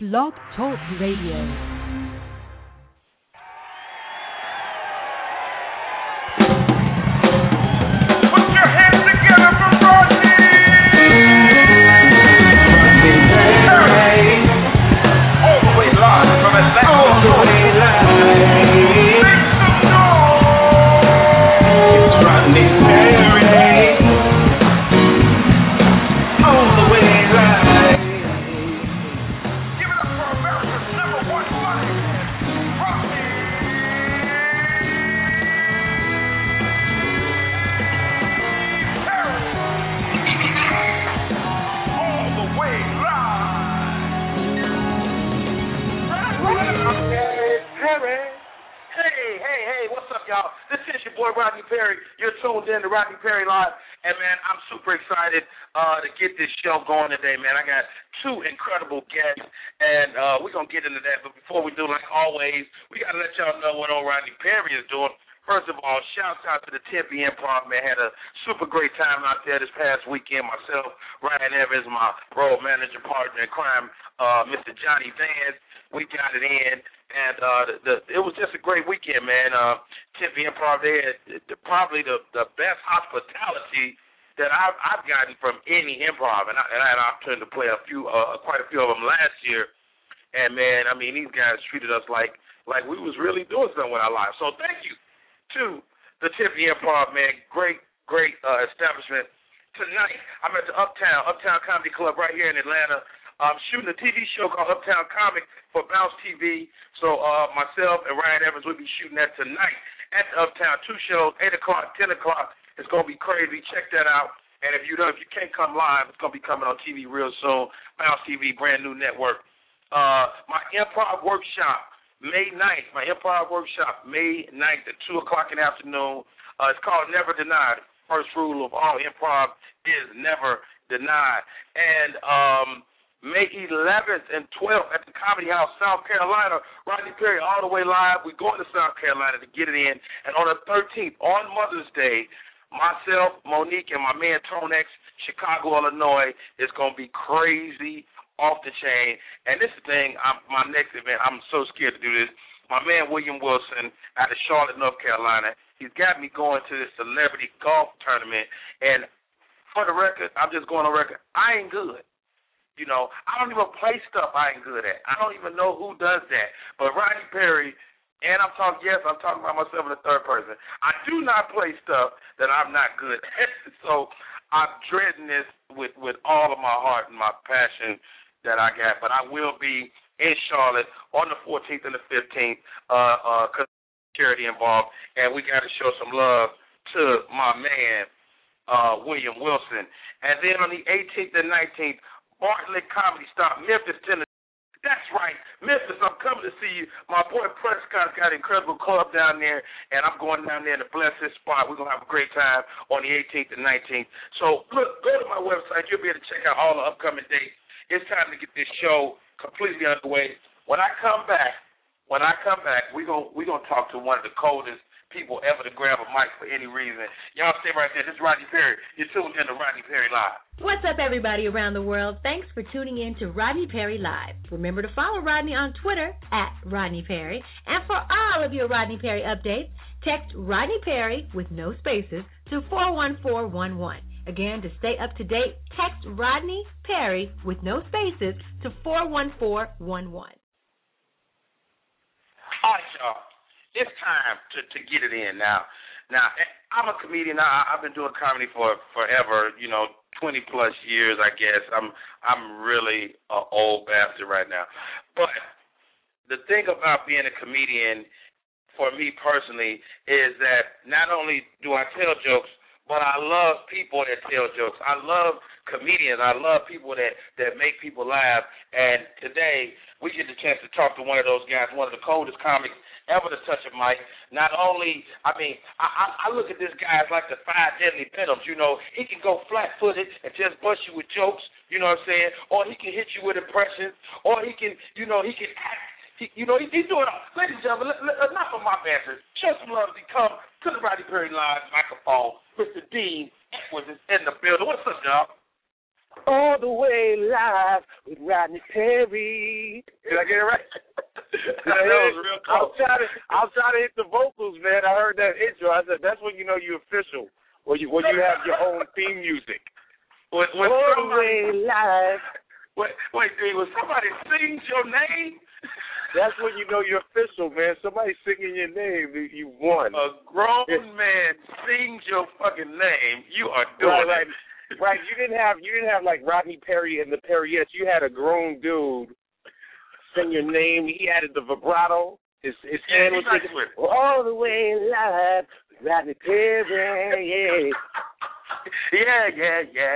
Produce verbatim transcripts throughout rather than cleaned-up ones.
Blog Talk Radio. In the Rodney Perry Live, and man, I'm super excited uh, to get this show going today, man. I got two incredible guests, and uh, we're gonna get into that. But before we do, like always, we gotta let y'all know what old Rodney Perry is doing. First of all, shouts out to the Tempe Improv, man. Had a super great time out there this past weekend. Myself, Ryan Evans, my road manager partner in crime, uh, Mister Johnny Vance. We got it in, and uh, the, the, it was just a great weekend, man. Uh, Tempe Improv, they had the, probably the, the best hospitality that I've, I've gotten from any improv, and I, and I had an opportunity to play a few, uh, quite a few of them last year. And man, I mean, these guys treated us like like we was really doing something with our lives. So thank you to the Tempe Improv, man. Great, great uh, establishment. Tonight, I'm at the Uptown Uptown Comedy Club right here in Atlanta. I'm shooting a T V show called Uptown Comic for Bounce T V. So uh, myself and Ryan Evans will be shooting that tonight at the Uptown. Two shows, eight o'clock, ten o'clock. It's going to be crazy. Check that out. And if you don't, if you can't come live, it's going to be coming on T V real soon. Bounce T V, brand new network. Uh, my improv workshop, May ninth. My improv workshop, May ninth at two o'clock in the afternoon. Uh, it's called Never Denied. First rule of all improv is never denied. And um, May eleventh and twelfth at the Comedy House, South Carolina. Rodney Perry all the way live. We're going to South Carolina to get it in. And on the thirteenth, on Mother's Day, myself, Monique, and my man Tonex, Chicago, Illinois, is going to be crazy, off the chain. And this is the thing, I'm, my next event, I'm so scared to do this. My man William Wilson out of Charlotte, North Carolina, he's got me going to this celebrity golf tournament. And for the record, I'm just going on record, I ain't good. You know, I don't even play stuff I ain't good at. I don't even know who does that. But Rodney Perry, and I'm talking, yes, I'm talking about myself in the third person. I do not play stuff that I'm not good at. So I'm dreading this with, with all of my heart and my passion that I got. But I will be in Charlotte on the fourteenth and the fifteenth, uh, uh, cause charity involved, and we got to show some love to my man, uh, William Wilson. And then on the eighteenth and nineteenth, Bartlett Comedy Stop, Memphis, Tennessee. That's right, Memphis, I'm coming to see you. My boy Prescott's got an incredible club down there, and I'm going down there to bless this spot. We're going to have a great time on the eighteenth and nineteenth. So, look, go to my website. You'll be able to check out all the upcoming dates. It's time to get this show completely underway. When I come back, when I come back, we're going we gonna talk to one of the coldest people ever to grab a mic for any reason. Y'all stay right there. This is Rodney Perry. You're tuned in to Rodney Perry Live. What's up, everybody around the world? Thanks for tuning in to Rodney Perry Live. Remember to follow Rodney on Twitter at Rodney Perry. And for all of your Rodney Perry updates, text Rodney Perry with no spaces to four one four one one. Again, to stay up to date, text Rodney Perry with no spaces to four one four one one. All right, y'all. It's time to, to get it in now. Now, I'm a comedian. I, I've been doing comedy for forever, you know, twenty plus years, I guess. I'm I'm really an old bastard right now. But the thing about being a comedian, for me personally, is that not only do I tell jokes, but I love people that tell jokes. I love comedians. I love people that, that make people laugh. And today, we get the chance to talk to one of those guys, one of the coldest comics ever to touch a mic. Not only, I mean, I, I, I look at this guy as like the five deadly venoms, you know. He can go flat-footed and just bust you with jokes, you know what I'm saying? Or he can hit you with impressions. Or he can, you know, he can act. He, you know, he, he's doing all. Ladies and gentlemen, let, let, enough of my banter. Show some love as he come to the Rodney Perry Live microphone. Mister Dean Edwards is in the building. What's up, y'all? All the way live with Rodney Perry. Did I get it right? That was real close. I was trying to, I was trying to hit the vocals, man. I heard that intro. I said, that's when you know you're official. When you when you have your own theme music. When, when All somebody, the way live. Wait, wait, dude, when somebody sings your name, that's when you know you're official, man. Somebody singing your name, you won. A grown yeah. man sings your fucking name, you are doing right, it. Right. Right, you didn't have you didn't have like Rodney Perry and the Perryettes. You had a grown dude sing your name. He added the vibrato. His his yeah, hand was nice singing all the way live, Rodney Perry. Yeah, yeah, yeah.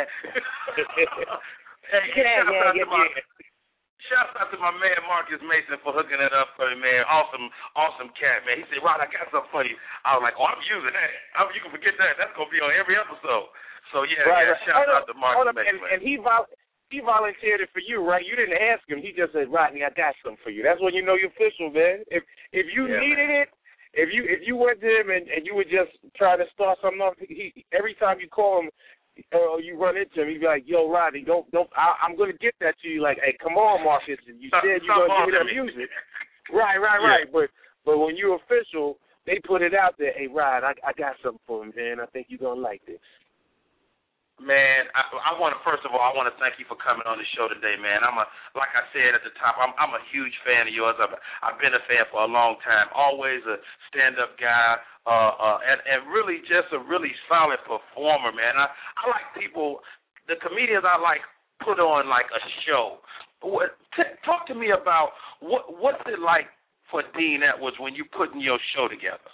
hey, yeah, shout yeah, out yeah, to my, yeah. Shout out to my man Marcus Mason for hooking it up for me, man. Awesome, awesome cat, man. He said, Rod, I got something for you. I was like, oh, I'm using that. I'm, you can forget that. That's gonna be on every episode. So, yeah, right, yeah, right. shout oh, out to Mark and, and he vol- he volunteered it for you, right? You didn't ask him. He just said, Rodney, I got something for you. That's when you know you're official, man. If if you yeah, needed man. it, if you if you went to him and, and you were just trying to start something off, he, every time you call him or you run into him, he'd be like, yo, Rodney, don't, don't, I, I'm going to get that to you. Like, hey, come on, Marcus. You said you're going to give me that music. Right, right, yeah. right. But but when you're official, they put it out there. Hey, Rod, I, I got something for him, man. I think you're going to like this. Man, I, I want to first of all, I want to thank you for coming on the show today, man. I'm a, like I said at the top, I'm, I'm a huge fan of yours. I've, I've been a fan for a long time. Always a stand-up guy, uh, uh, and, and really just a really solid performer, man. I, I like people, the comedians I like put on like a show. What, t- talk to me about what what's it like for Dean Edwards when you're putting your show together.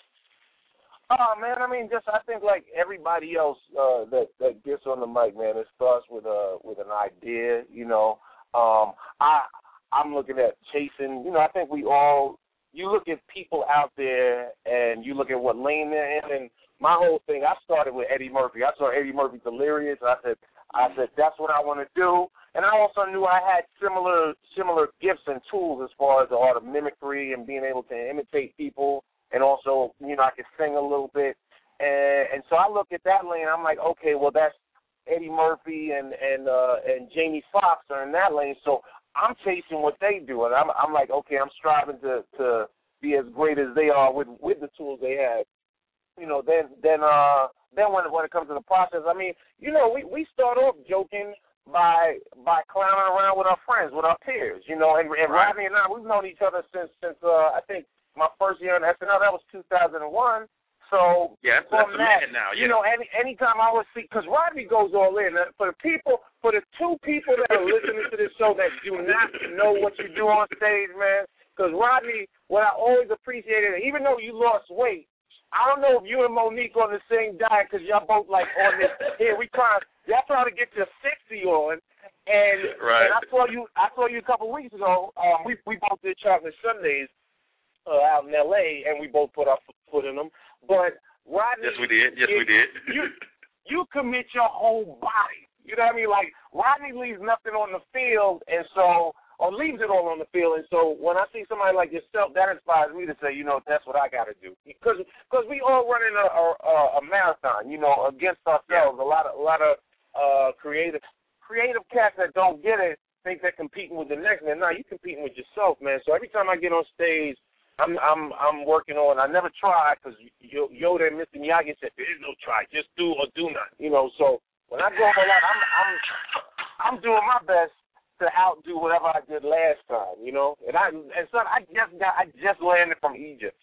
Oh man, I mean, just I think like everybody else uh, that that gets on the mic, man, it starts with a with an idea, you know. Um, I I'm looking at chasing, you know. I think we all you look at people out there and you look at what lane they're in. And my whole thing, I started with Eddie Murphy. I saw Eddie Murphy Delirious. I said I said that's what I want to do. And I also knew I had similar similar gifts and tools as far as the art of mimicry and being able to imitate people. And also, you know, I could sing a little bit. And, and so I look at that lane, I'm like, okay, well, that's Eddie Murphy and and uh, and Jamie Foxx are in that lane. So I'm chasing what they do. And I'm I'm like, okay, I'm striving to, to be as great as they are with, with the tools they have. You know, then then uh then when when it comes to the process, I mean, you know, we, we start off joking by by clowning around with our friends, with our peers, you know, and, and right. Rodney and I, we've known each other since since uh, I think my first year on S N L, that was two thousand one. So yeah, from that's that, now. Yeah. you know, any anytime I would see, because Rodney goes all in. For the people, for the two people that are listening to this show that do not know what you do on stage, man, because Rodney, what I always appreciated, even though you lost weight, I don't know if you and Monique on the same diet, because y'all both like on this. Here we try, y'all trying to get your sixty on. And, right. and I saw you. I saw you a couple of weeks ago. Um, we we both did Chocolate Sundays uh, out in L A, and we both put our foot in them. But Rodney, yes, we did. Yes, it, we did. you you commit your whole body. You know what I mean? Like Rodney leaves nothing on the field, and so or leaves it all on the field. And so when I see somebody like yourself, that inspires me to say, you know, that's what I got to do. Because because we all running a, a a marathon, you know, against ourselves. A lot of a lot of uh, creative creative cats that don't get it think they're competing with the next man. No, you're competing with yourself, man. So every time I get on stage, I'm I'm I'm working on. I never try because Yoda and Mister Miyagi said there is no try, just do or do not. You know. So when I go all out, I'm I'm I'm doing my best to outdo whatever I did last time. You know. And I and son, I just got I just landed from Egypt.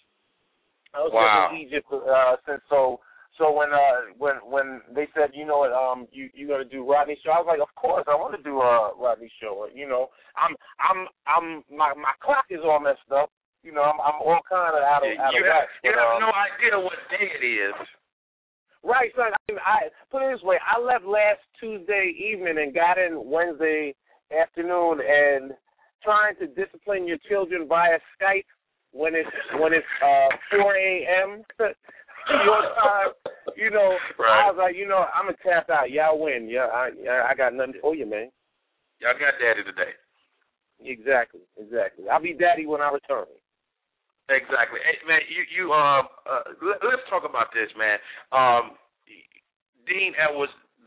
I was wow. in Egypt uh, since so. So when uh when when they said, you know what, um you you gonna do Rodney's show, I was like, of course I want to do a Rodney show. You know, I'm I'm I'm my my clock is all messed up. You know, I'm I'm all kind of out of yeah, out you of have, whack. You but, have um, no idea what day it is. Right, son. I, mean, I put it this way: I left last Tuesday evening and got in Wednesday afternoon, and trying to discipline your children via Skype when it's when it's uh four a.m. your time. You know, right. I was like, you know, I'm gonna tap out. Y'all win. Yeah, I I got nothing for you, man. Y'all got daddy today. Exactly, exactly. I'll be daddy when I return. Exactly. Hey, man, you, you um, uh, let, let's talk about this, man. Um, Dean Edwards,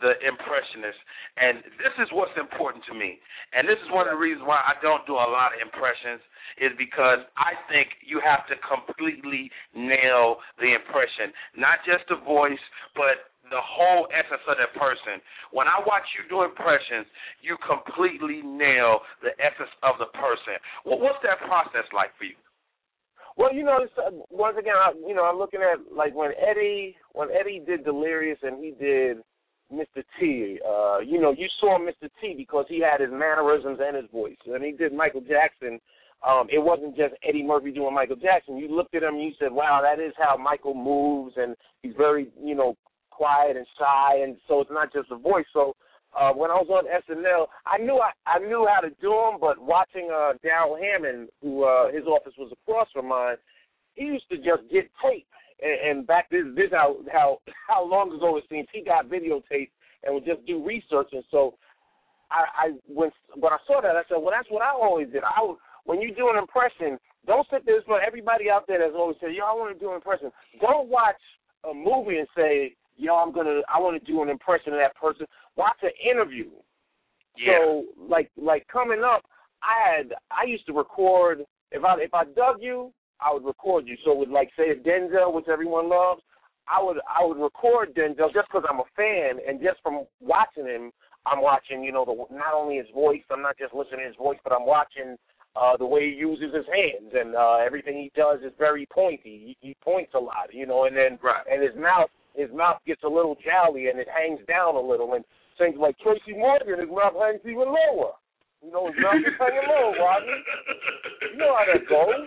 the impressionist. And this is what's important to me. And this is one of the reasons why I don't do a lot of impressions, is because I think you have to completely nail the impression, not just the voice, but the whole essence of that person. When I watch you do impressions, you completely nail the essence of the person. Well, what's that process like for you? Well, you know, it's, uh, once again, I, you know, I'm looking at, like, when Eddie, when Eddie did Delirious and he did Mister T, uh, you know, you saw Mister T because he had his mannerisms and his voice. And he did Michael Jackson. Um, it wasn't just Eddie Murphy doing Michael Jackson. You looked at him and you said, wow, that is how Michael moves, and he's very, you know, quiet and shy, and so it's not just a voice. So uh, when I was on S N L, I knew I, I knew how to do them, but watching uh, Darrell Hammond, who uh, his office was across from mine, he used to just get tape. And, and back this this how how how long ago it seems, he got videotape and would just do research. And so I, I when when I saw that, I said, well, that's what I always did. I would, when you do an impression, don't sit there. For everybody out there that's always said, yo, I want to do an impression. Don't watch a movie and say, yo, I'm gonna, I want to do an impression of that person. Watch an interview. Yeah. So, like, like coming up, I had, I used to record. If I, if I dug you, I would record you. So, with like, say, if Denzel, which everyone loves, I would, I would record Denzel just because I'm a fan, and just from watching him, I'm watching, you know, the, not only his voice. I'm not just listening to his voice, but I'm watching uh, the way he uses his hands, and uh, everything he does is very pointy. He, he points a lot, you know, and then right. and his mouth. His mouth gets a little jowly and it hangs down a little. And things like Tracy Morgan, his mouth hangs even lower. You know, his mouth is hanging low, Rodney. You know how that goes.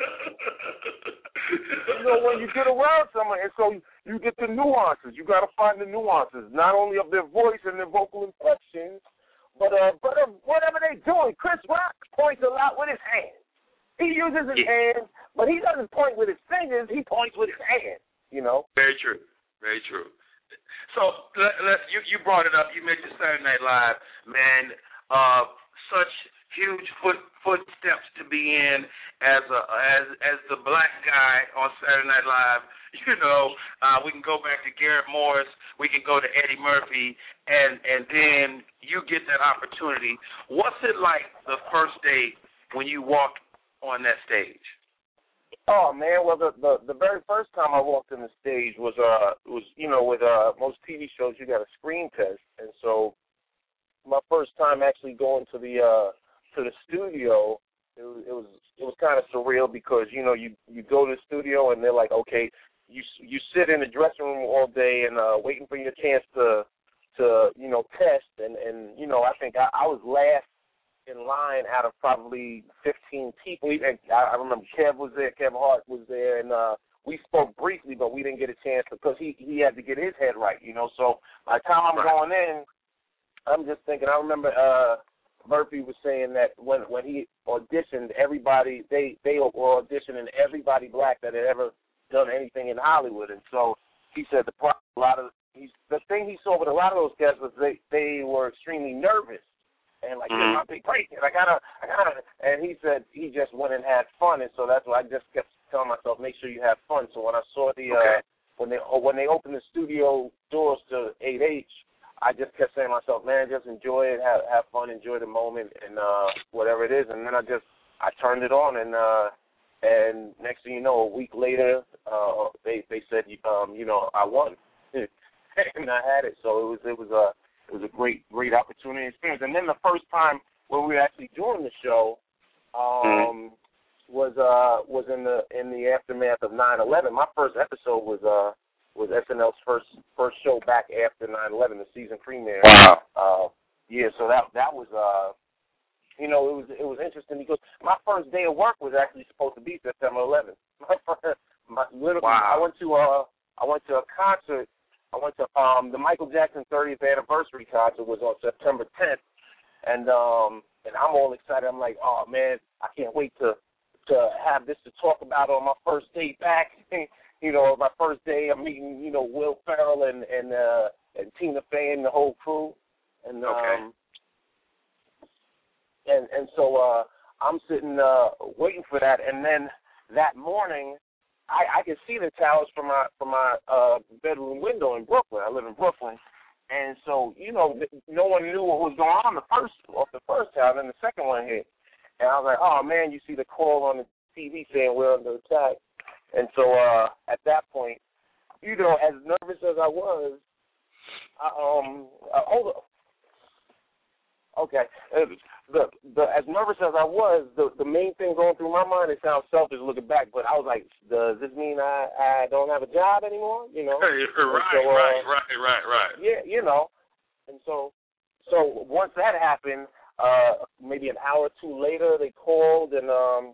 You know, when you get around someone, and so you get the nuances. You got to find the nuances, not only of their voice and their vocal inflections, but uh, but uh, whatever they're doing. Chris Rock points a lot with his hands. He uses his yeah. hands, but he doesn't point with his fingers. He points with his hands. You know. Very true. Very true. So let, let, you you brought it up. You mentioned Saturday Night Live, man. Uh, such huge foot footsteps to be in as a as as the black guy on Saturday Night Live. You know, uh, we can go back to Garrett Morris. We can go to Eddie Murphy, and and then you get that opportunity. What's it like the first day when you walk on that stage? Oh man, well the, the the very first time I walked on the stage was uh was you know with uh most T V shows you got a screen test, and so my first time actually going to the uh to the studio, it was it was it was kind of surreal because you know you you go to the studio and they're like, okay, you you sit in the dressing room all day and uh waiting for your chance to to you know test, and and you know I think I, I was last in line out of probably fifteen people. Even I, I remember Kev was there, Kev Hart was there, and uh, we spoke briefly, but we didn't get a chance because he, he had to get his head right, you know. So by the time I'm right. going in, I'm just thinking, I remember uh, Murphy was saying that when, when he auditioned, everybody, they, they were auditioning everybody black that had ever done anything in Hollywood. And so he said the problem, a lot of, he's, the thing he saw with a lot of those guys was they, they were extremely nervous. And like, mm-hmm. my big break, I gotta, I gotta, and he said he just went and had fun, and so that's why I just kept telling myself, make sure you have fun. So when I saw the, okay. uh, when they, when they opened the studio doors to eight H, I just kept saying to myself, man, just enjoy it, have, have fun, enjoy the moment, and uh, whatever it is. And then I just, I turned it on, and uh, and next thing you know, a week later, uh, they, they said, um, you know, I won, and I had it. So it was, it was a. It was a great, great opportunity experience. And then the first time when we were actually doing the show um, mm-hmm. was uh, was in the in the aftermath of nine eleven. My first episode was uh, was S N L's first first show back after nine eleven, the season premiere. Wow. Uh, yeah, so that that was uh, you know, it was it was interesting because my first day of work was actually supposed to be September eleventh. My first, my, literally, wow. I went to uh, I went to a concert. I went to um, the Michael Jackson thirtieth anniversary concert was on September tenth, and um, and I'm all excited. I'm like, oh man, I can't wait to to have this to talk about on my first day back. You know, my first day, I'm meeting you know Will Ferrell and and uh, and Tina Fey and the whole crew, and okay. um, and and so uh, I'm sitting uh, waiting for that, and then that morning. I, I could see the towers from my from my uh, bedroom window in Brooklyn. I live in Brooklyn, And so, you know, no one knew what was going on the first off the first time, and the second one hit. And I was like, oh, man, you see the call on the T V saying we're under attack. And so uh, at that point, you know, as nervous as I was, I, um, uh, hold up. Okay. Uh, the the as nervous as I was, the the main thing going through my mind, it sounds selfish looking back, but I was like, does this mean I, I don't have a job anymore? You know? Right, so, right, uh, right, right, right, right. Yeah, you know. And so so once that happened, uh, maybe an hour or two later, they called and um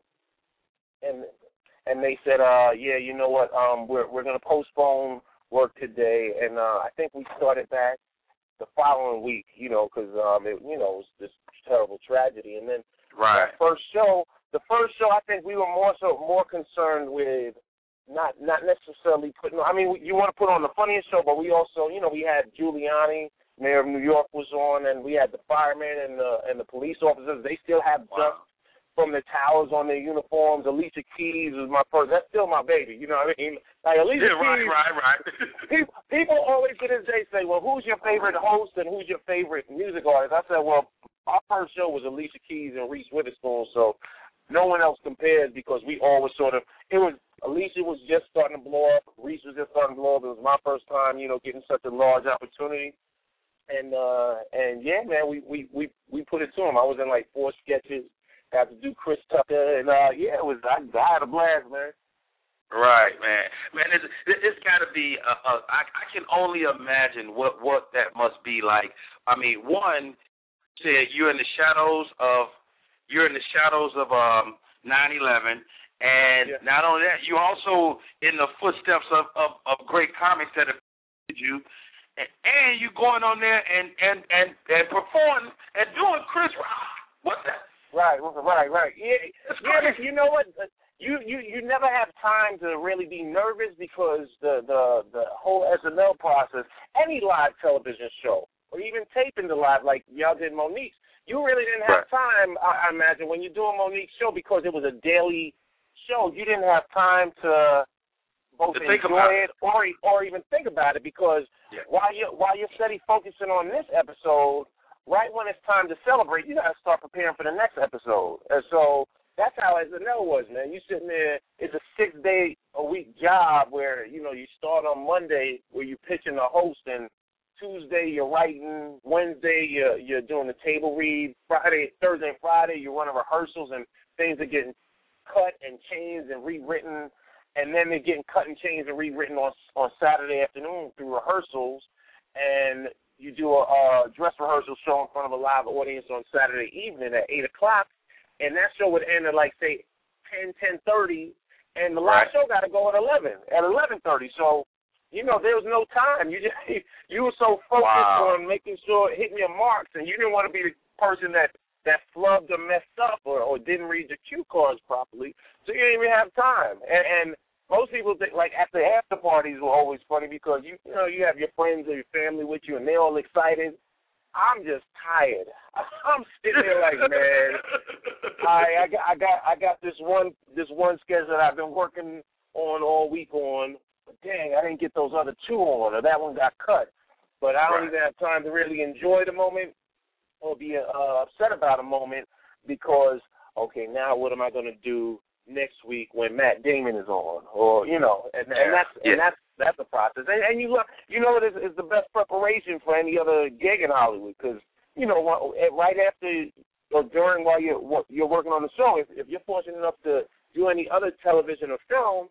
and and they said, uh, yeah, you know what, um, we're we're gonna postpone work today, and uh, I think we started back the following week, you know, because um, it, you know, it was this terrible tragedy. And then right. the first show, the first show, I think we were more so more concerned with not not necessarily putting. I mean, you want to put on the funniest show, but we also, you know, we had Giuliani, Mayor of New York, was on, and we had the firemen and the and the police officers. They still have wow. dust from the towers on their uniforms. Alicia Keys was my first. That's still my baby. You know what I mean? Like Alicia yeah, Keys. Right, right, right. people, people always to this day say, well, who's your favorite host and who's your favorite music artist? I said, well, our first show was Alicia Keys and Reese Witherspoon, so no one else compares because we all was sort of, it was, Alicia was just starting to blow up. Reese was just starting to blow up. It was my first time, you know, getting such a large opportunity. And, uh, and yeah, man, we, we, we, we put it to him. I was in like four sketches. Got to do Chris Tucker, and uh, yeah, it was. I, I had a blast, man. Right, man. Man, it's it's got to be. A, a, I, I can only imagine what what that must be like. I mean, one said you're in the shadows of you're in the shadows of um nine eleven, and yeah. not only that, you also in the footsteps of, of, of great comics that have you, and, and you going on there and and and and performing and doing Chris Rock. What the? Right, right, right. Yeah, yeah. You know what? You, you you never have time to really be nervous because the, the, the whole S N L process, any live television show, or even taping the live, like y'all did Monique's, you really didn't have right. time, I, I imagine, when you're doing Monique's show because it was a daily show. You didn't have time to both to enjoy it, it or or even think about it because yeah. while you while you're steady focusing on this episode. Right when it's time to celebrate, you got to start preparing for the next episode. And so that's how S N L was, man. You sitting there, it's a six-day-a-week job where, you know, you start on Monday where you're pitching the host, and Tuesday you're writing, Wednesday you're, you're doing the table read, Friday, Thursday and Friday you're running rehearsals, and things are getting cut and changed and rewritten, and then they're getting cut and changed and rewritten on, on Saturday afternoon through rehearsals, and you do a, a dress rehearsal show in front of a live audience on Saturday evening at eight o'clock, and that show would end at, like, say, ten, ten thirty, and the live right. show got to go at eleven, at eleven thirty. So, you know, there was no time. You just you were so focused wow. on making sure, hitting your marks, and you didn't want to be the person that, that flubbed or messed up or, or didn't read the cue cards properly, so you didn't even have time. And, and most people think, like, at the after parties were always funny because, you you know, you have your friends or your family with you, and they're all excited. I'm just tired. I'm sitting there like, man, I, I, got, I, got, I got this one this one sketch that I've been working on all week on, but dang, I didn't get those other two on, or that one got cut. But I don't right. even have time to really enjoy the moment or be uh, upset about a moment because, okay, now what am I going to do next week when Matt Damon is on, or you know, and, and that's yeah. and that's that's the process. And, and you look, you know, it is, is the best preparation for any other gig in Hollywood because you know, right after or during while you're you're working on the show, if, if you're fortunate enough to do any other television or film,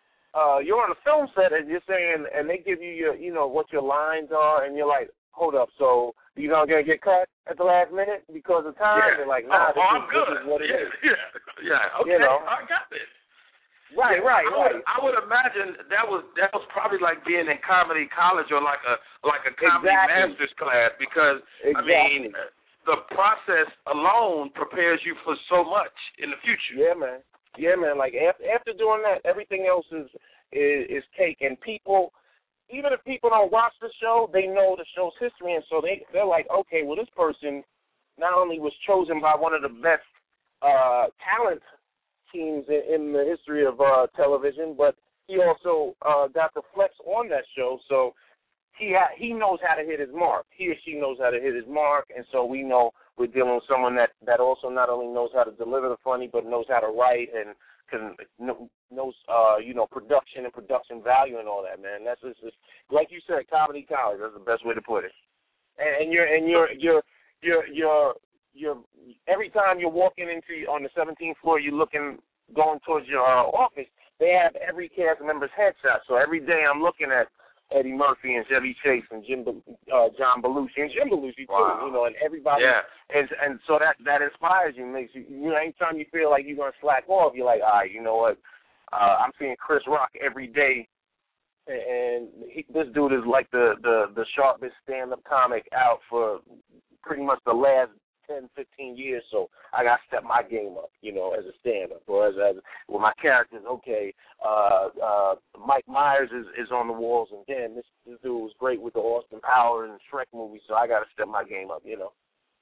uh, you're on a film set and you're saying, and they give you your, you know, what your lines are, and you're like, hold up, so you know, gonna get cut at the last minute because of time? Yeah. They're like, nah, oh, this, oh, is, I'm good. this is what it yeah, is. Yeah, yeah, okay, you know? I got this. Right, yeah, right, I right. would, I would imagine that was that was probably like being in comedy college or like a like a comedy exactly. master's class because exactly. I mean the process alone prepares you for so much in the future. Yeah, man. Yeah, man. Like after after doing that, everything else is is, is cake. And people, even if people don't watch the show, they know the show's history, and so they they're like, okay, well, this person not only was chosen by one of the best uh, talent teams in, in the history of uh, television, but he also uh, got to flex on that show. So he ha- he knows how to hit his mark. He or she knows how to hit his mark, and so we know we're dealing with someone that, that also not only knows how to deliver the funny, but knows how to write and can knows uh you know production and production value and all that, man. That's just, just like you said, comedy college. That's the best way to put it. And, and you're and you're you're you're you're you're every time you're walking into on the seventeenth floor, you're looking going towards your uh, office. They have every cast member's headshot. So every day I'm looking at Eddie Murphy and Chevy Chase and Jim, uh, John Belushi and Jim Belushi too. Wow. You know, and everybody. Yeah. And and so that that inspires you, makes you. You know, anytime you feel like you're gonna slack off, you're like, all right, you know what? Uh, I'm seeing Chris Rock every day, and he, this dude is like the the the sharpest stand-up comic out for pretty much the last ten, fifteen years, so I got to step my game up, you know, as a stand-up, or as, as well, my characters, okay, uh, uh, Mike Myers is, is on the walls, and damn, this, this dude was great with the Austin Powers and Shrek movies, so I got to step my game up, you know.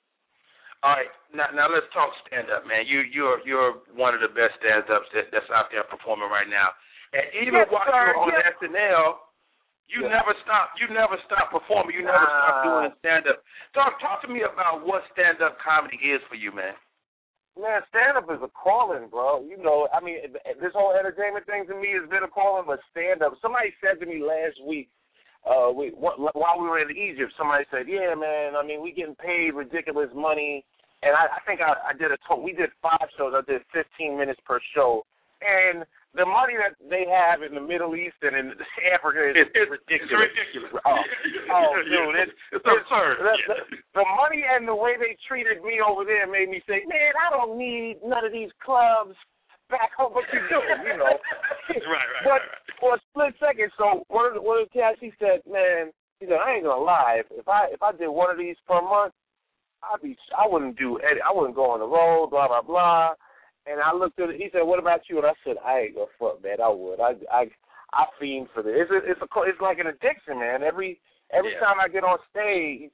All right, now, now let's talk stand-up, man. You, you're you're one of the best stand-ups that, that's out there performing right now. And even yes, while sir, you're on yes. S N L, you yeah. never stop. You never stop performing. You never uh, stop doing stand-up. Talk talk to me about what stand-up comedy is for you, man. Man, stand-up is a calling, bro. You know, I mean, this whole entertainment thing to me has been a calling, but stand-up. Somebody said to me last week, uh, we, while we were in Egypt, somebody said, yeah, man, I mean, we getting paid ridiculous money. And I, I think I, I did a total, we did five shows. I did fifteen minutes per show. And the money that they have in the Middle East and in Africa is it's, it's ridiculous. It's ridiculous. Oh, oh dude, it's, it's absurd. The, the, the money and the way they treated me over there made me say, man, I don't need none of these clubs back home. But you do, you know. right, right, but right, right. for a split second, so one of the, one of the cats, he said, man, he said, I ain't gonna lie, if, if I if I did one of these per month, I'd be, I wouldn't do, I wouldn't go on the road, blah blah blah. And I looked at it. He said, "What about you?" And I said, "I ain't gonna fuck, man. I would. I I I fiend for this. It's a, it's a it's like an addiction, man. Every every yeah. time I get on stage,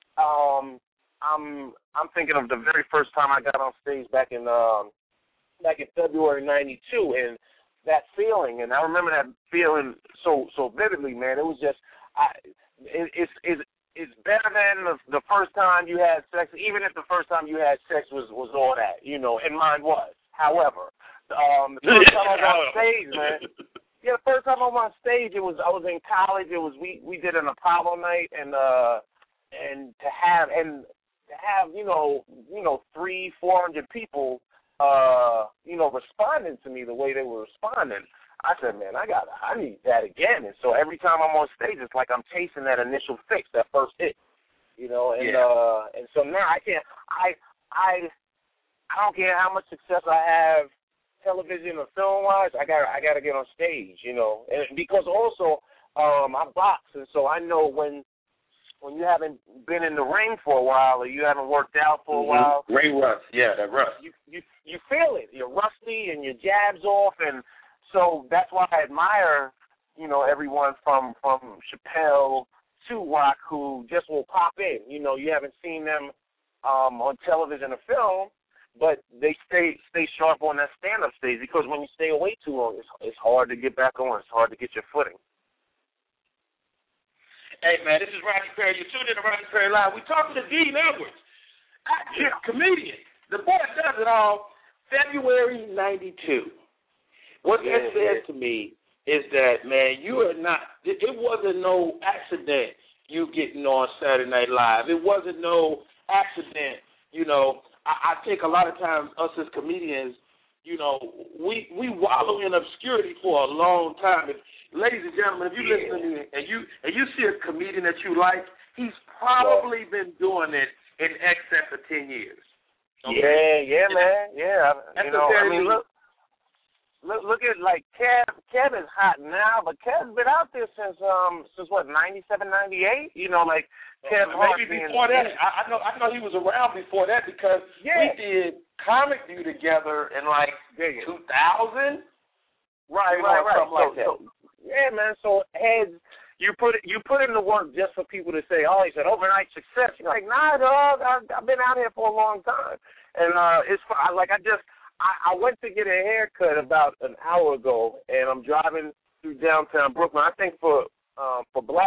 um, I'm I'm thinking of the very first time I got on stage back in um back in February ninety-two, and that feeling. And I remember that feeling so so vividly, man. It was just, I it, it's it's it's better than the, the first time you had sex, even if the first time you had sex was was all that, you know. And mine was. However, um, the first time I was on stage, man, yeah, the first time I was on stage, it was I was in college. It was we we did an Apollo night, and uh, and to have and to have you know you know three four hundred people, uh, you know, responding to me the way they were responding. I said, man, I got I need that again. And so every time I'm on stage, it's like I'm chasing that initial fix, that first hit, you know. And yeah. uh, and so now I can't I I. I don't care how much success I have, television or film-wise. I got I got to get on stage, you know, and because also um, I box, and so I know when when you haven't been in the ring for a while or you haven't worked out for a mm-hmm. while. Ring rust, yeah, that rust. You you you feel it. You're rusty and your jab's off, and so that's why I admire, you know, everyone from from Chappelle to Rock who just will pop in. You know, you haven't seen them um, on television or film. But they stay stay sharp on that stand-up stage because when you stay away too long, it's, it's hard to get back on. It's hard to get your footing. Hey, man, this is Rodney Perry. You're tuned in to Rodney Perry Live. We're talking to Dean Edwards, actor, comedian. The boy does it all. February ninety-two. What yeah, that says yeah. to me is that, man, you are not, it wasn't no accident you getting on Saturday Night Live. It wasn't no accident, you know. I, I think a lot of times us as comedians, you know, we we wallow in obscurity for a long time. If, ladies and gentlemen, if you yeah. listen to me and you and you see a comedian that you like, he's probably yeah. been doing it in excess of ten years. Okay? Yeah, yeah, man, yeah. That's you know, I mean, look, look, look at like Kev. Kev is hot now, but Kev's been out there since um since what ninety-seven, ninety-eight. You know, like. Kev Maybe before that, I, I know I know he was around before that because yeah. we did Comic View together in like yeah. two thousand. Right, you know, right, right. So, like so, yeah, man. So heads, you put it, you put in the work just for people to say, oh, he said overnight success. You're like, nah, dog. I've, I've been out here for a long time, and uh, it's like I just I, I went to get a haircut about an hour ago, and I'm driving through downtown Brooklyn. I think for um, for black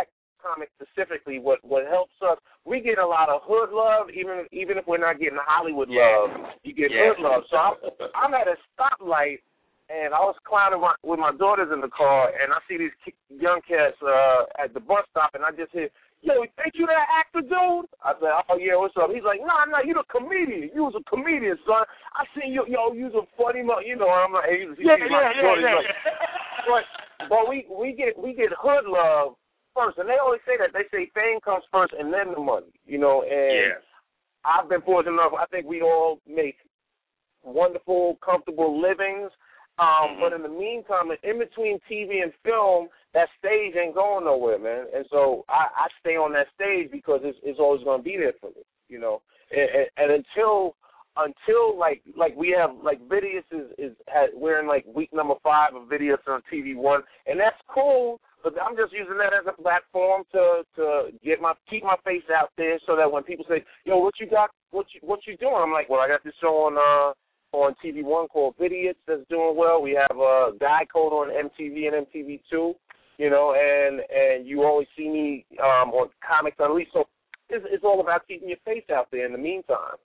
comics specifically, what what helps us, we get a lot of hood love, even even if we're not getting Hollywood yeah. love, you get yeah. hood love. So I'm, I'm at a stoplight, and I was clowning my, with my daughters in the car, and I see these young cats uh, at the bus stop, and I just hear, yo, ain't you that actor dude? I said, oh, yeah, what's up? He's like, nah, nah, you the comedian. You was a comedian, son. I seen you, yo, you was a funny, mo-. you know, I'm like, hey, he, yeah, he, yeah, yeah, yeah, like, but, but we, we get we get hood love first, and they always say that. They say fame comes first and then the money, you know, and yeah. I've been fortunate enough, I think we all make wonderful, comfortable livings. Um, mm-hmm. But in the meantime, in between T V and film, that stage ain't going nowhere, man. And so I, I stay on that stage because it's, it's always going to be there for me, you know. And, and, and until until like like we have like Vidius is is has, we're in like week number five of Vidius on T V One, and that's cool. But I'm just using that as a platform to to get my keep my face out there, so that when people say, "Yo, what you got? What you what you doing?" I'm like, "Well, I got this show on uh." on T V One called Vidius that's doing well. We have a uh, Guy Code on M T V and M T V Two, you know, and and you always see me um, on Comics Unleashed. So it's, it's all about keeping your face out there in the meantime.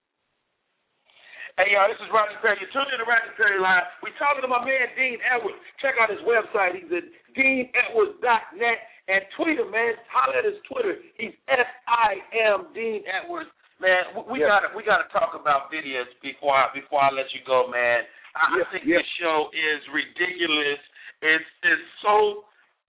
Hey, y'all, this is Rodney Perry. You're tuned in to Rodney Perry Live. We're talking to my man, Dean Edwards. Check out his website. He's at dean edwards dot net. And Twitter, man, holler at his Twitter. He's S I M Dean Edwards. Man, we yeah. gotta we gotta talk about Vidius before I before I let you go, man. I, yeah. I think yeah. this show is ridiculous. It's it's so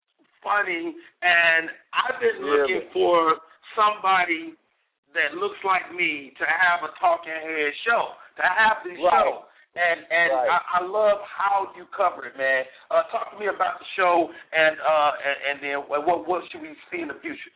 funny, and I've been yeah, looking man. for somebody that looks like me to have a talking head show, to have this right. show. And and right. I, I love how you cover it, man. Uh, talk to me about the show, and uh and, and then what what should we see in the future?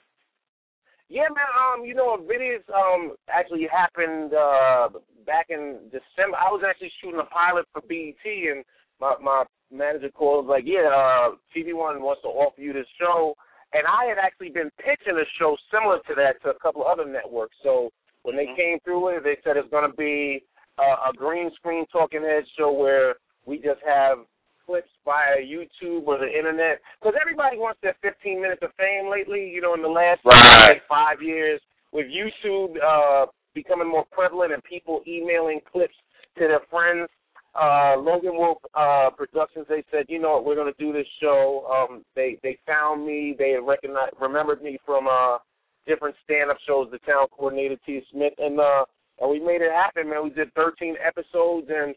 Yeah, man. Um, you know, Vidius um actually happened uh back in December. I was actually shooting a pilot for B E T, and my my manager called like, yeah, uh, T V One wants to offer you this show, and I had actually been pitching a show similar to that to a couple of other networks. So when they mm-hmm. came through it, they said it's going to be uh, a green screen talking head show where we just have clips via YouTube or the internet, because everybody wants their fifteen minutes of fame lately, you know, in the last right. like, five years, with YouTube uh, becoming more prevalent and people emailing clips to their friends. Uh, Logan Wolf uh, Productions, they said, you know what, we're going to do this show. Um, they they found me. They recognized, remembered me from uh, different stand-up shows, the town coordinator, T. Smith, and, uh, and we made it happen, man. We did thirteen episodes, and,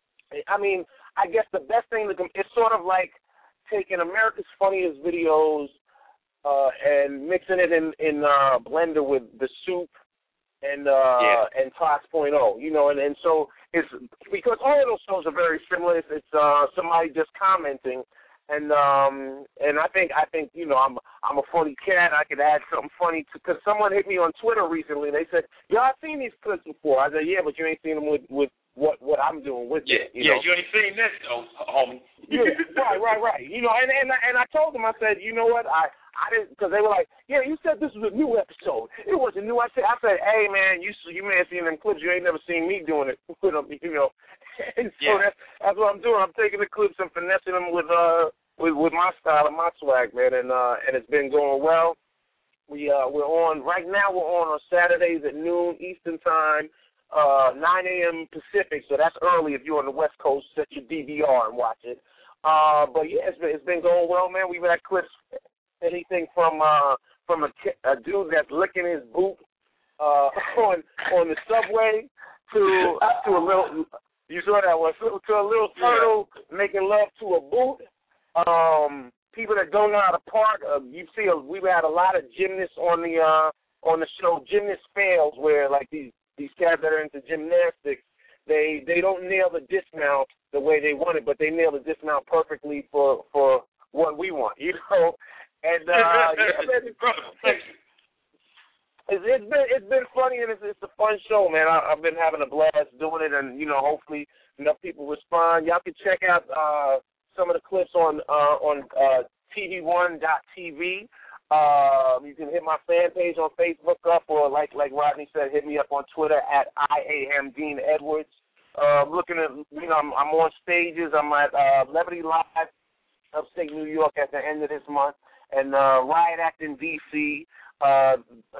I mean, I guess the best thing to it's sort of like taking America's Funniest Videos uh, and mixing it in in uh, blender with The Soup and uh, yeah. and Tox point oh, you know, and, and so it's because all of those shows are very similar. It's, it's uh, somebody just commenting, and um, and I think I think you know I'm I'm a funny cat. I could add something funny because someone hit me on Twitter recently. They said, "Yo, I've seen these clips before." I said, "Yeah, but you ain't seen them with with." What what I'm doing with yeah, it, you yeah, know? you ain't seen this though, homie. yeah, right, right, right. You know, and and and I told them, I said, you know what, I I didn't, because they were like, yeah, you said this was a new episode. It wasn't new. I said, I said, hey man, you you may have seen them clips. You ain't never seen me doing it with them, you know. And so yeah. that's that's what I'm doing. I'm taking the clips and finessing them with uh with with my style and my swag, man, and uh and it's been going well. We uh we're on right now. We're on on Saturdays at noon Eastern time. Uh, nine a.m. Pacific, so that's early if you're on the West Coast. Set your D V R and watch it. Uh, but yeah, it's been, it's been going well, man. We've had clips, anything from uh, from a, a dude that's licking his boot uh, on on the subway to to a little. You saw that one to, to a little turtle yeah. making love to a boot. Um, people that don't know how to park. Uh, you see, a, we've had a lot of gymnasts on the uh, on the show. Gymnast fails, where like these. These cats that are into gymnastics, they they don't nail the dismount the way they want it, but they nail the dismount perfectly for, for what we want, you know. And uh, yeah, man, it's, it's, it's been it's been funny and it's it's a fun show, man. I, I've been having a blast doing it, and you know, hopefully enough people respond. Y'all can check out uh, some of the clips on uh, on uh, T V one dot T V. Um, you can hit my fan page on Facebook up, or like like Rodney said, hit me up on Twitter at I A M Dean Edwards. Uh, looking at, you know, I'm, I'm on stages. I'm at uh, Levity Live, upstate New York, at the end of this month, and uh, Riot Act in D C uh,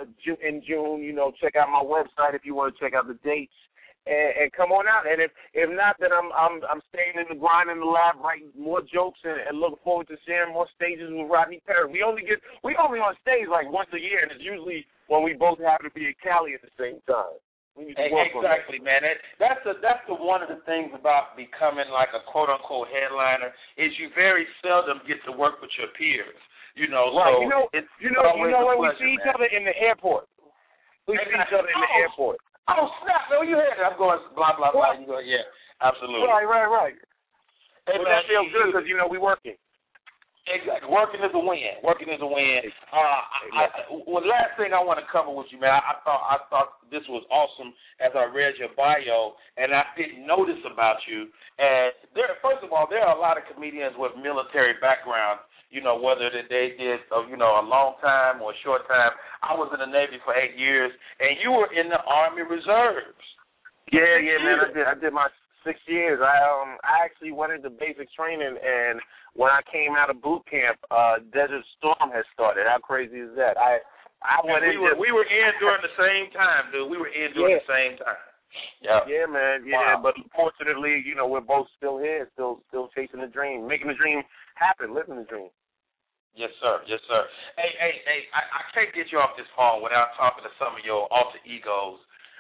in June. You know, check out my website if you want to check out the dates. And, and come on out. And if if not, then I'm I'm I'm staying in the grind in the lab, writing more jokes, and, and looking forward to sharing more stages with Rodney Perry. We only get we only on stage like once a year, and it's usually when we both happen to be in Cali at the same time. We need to work exactly, on that. man. It, that's the that's the one of the things about becoming like a quote unquote headliner is you very seldom get to work with your peers. You know, right? So you know, it's you know, you know when we pleasure, see each man. other in the airport. We see each other in the oh, airport. Oh snap! No, you heard it. I'm going blah blah blah. You go, yeah, absolutely. Right, right, right. Hey, well, man, that feels good because you know we working. Exactly. Working is a win. Working is a win. Uh, I, I, well, last thing I want to cover with you, man. I, I thought I thought this was awesome as I read your bio, and I didn't notice about you. And there, first of all, there are a lot of comedians with military backgrounds. You know, whether that they did, uh, you know, a long time or a short time. I was in the Navy for eight years, and you were in the Army Reserves. Yeah, yeah, man. I did. I did my six years. I um, I actually went into basic training, and when I came out of boot camp, uh, Desert Storm had started. How crazy is that? I I went we in. Were, just, we were in during the same time, dude. We were in during yeah. the same time. Yeah. Yeah, man. Yeah, wow. But fortunately, you know, we're both still here, still still chasing the dream, making the dream happen, living the dream. Yes, sir. Yes, sir. Hey, hey, hey, I, I can't get you off this phone without talking to some of your alter egos.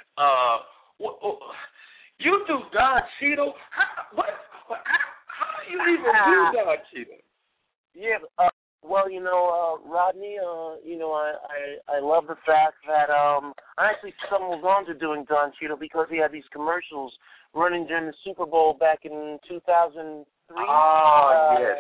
Uh, what, what, you do Don Cheadle? How, what, what, how, how do you even do Don Cheadle? Yeah, uh, well, you know, uh, Rodney, uh, you know, I, I, I love the fact that um, I actually stumbled on to doing Don Cheadle because he had these commercials running during the Super Bowl back in two thousand three. Oh, uh, yes.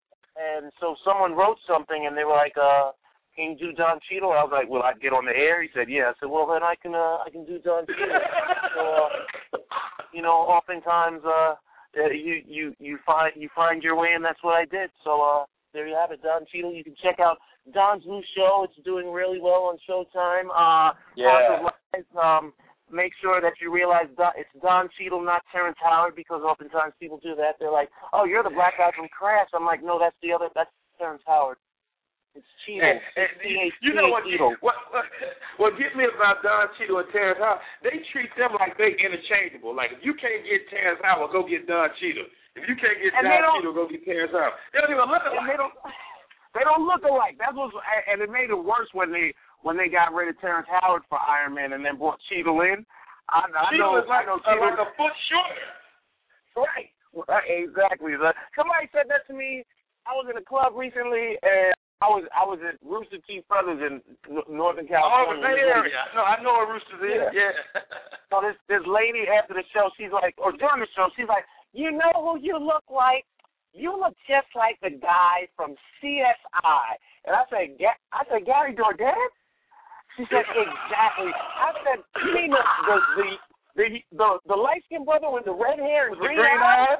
And so someone wrote something, and they were like, uh, "Can you do Don Cheadle?" I was like, "Will I get on the air?" He said, "Yeah." I said, "Well, then I can, uh, I can do Don Cheadle." so, uh, you know, oftentimes, uh, you you you find you find your way, and that's what I did. So, uh, there you have it, Don Cheadle. You can check out Don's new show. It's doing really well on Showtime. Uh, yeah. Um, make sure that you realize Don, it's Don Cheadle, not Terrence Howard, because oftentimes people do that. They're like, "Oh, you're the black guy from Crash." I'm like, "No, that's the other. That's Terrence Howard. It's Cheadle." And, and, you know what, what, what? What get me about Don Cheadle and Terrence Howard? They treat them like they interchangeable. Like if you can't get Terrence Howard, go get Don Cheadle. If you can't get and Don Cheadle, go get Terrence Howard. They don't even look alike. They don't. They don't look alike. That was, and it made it worse when they when they got rid of Terrence Howard for Iron Man and then brought Cheadle in. I, I Cheadle know, is like, I know uh, like a foot shorter. Right. right. Exactly. Somebody said that to me. I was in a club recently, and I was I was at Rooster Teeth Brothers in Northern California. Oh, the Bay Area. No, I know where Rooster's is. Yeah. yeah. So this this lady after the show, she's like, or during the show, she's like, "You know who you look like? You look just like the guy from C S I." And I said, I said, "Gary Dourdan?" She said, "Exactly." I said, "You mean the the the the, the, the light skinned brother with the red hair and green, green eyes?"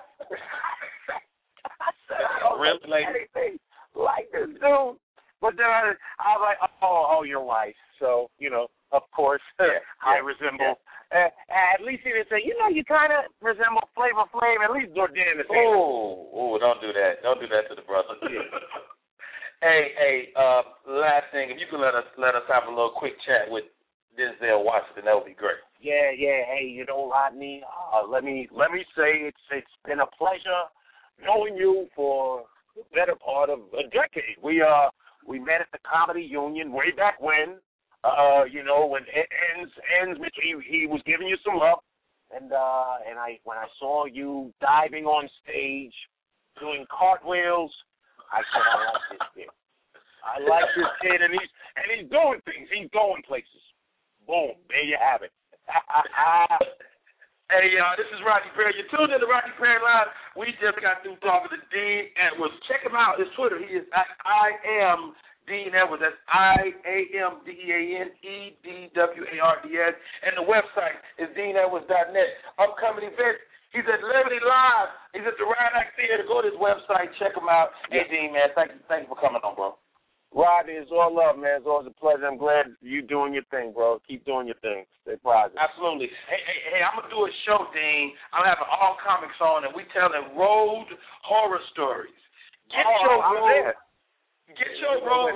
I said, "Oh, really anything like this dude." But then I, I was like, "Oh, oh, you're white." So you know, of course, yeah, I yeah, resemble. Yeah. Uh, at least he didn't say, "You know, you kind of resemble Flavor Flav." At least Dourdan is. Oh, oh, don't do that. Don't do that to the brother. Hey, hey, uh, last thing, if you could let us let us have a little quick chat with Denzel Washington, that would be great. Yeah, yeah. Hey, you know, Rodney, uh, let me let me say it's it's been a pleasure knowing you for the better part of a decade. We uh we met at the Comedy Union way back when. Uh, you know, when ends ends he he was giving you some love, and uh and I when I saw you diving on stage, doing cartwheels. I said, I like this kid. I like this kid, and he's and he's doing things. He's going places. Boom, there you have it. Hey, y'all, this is Rodney Perry. You're tuned in to Rodney Perry Live. We just got through talking to Dean Edwards. Check him out. His Twitter. He is at I am Dean Edwards. That's I A M D E A N E D W A R D S. And the website is dean edwards dot net. Upcoming events. He's at Liberty Live. He's at the Riot Act Theater. Go to his website. Check him out. Hey, Dean, man, thank you, thank you for coming on, bro. Rodney, it's all love, man. It's always a pleasure. I'm glad you doing your thing, bro. Keep doing your thing. Stay positive. Absolutely. Hey, hey, hey, I'm going to do a show, Dean. I'm having all comics on, and we telling road horror stories. Get oh, your I'm road. there. Get your road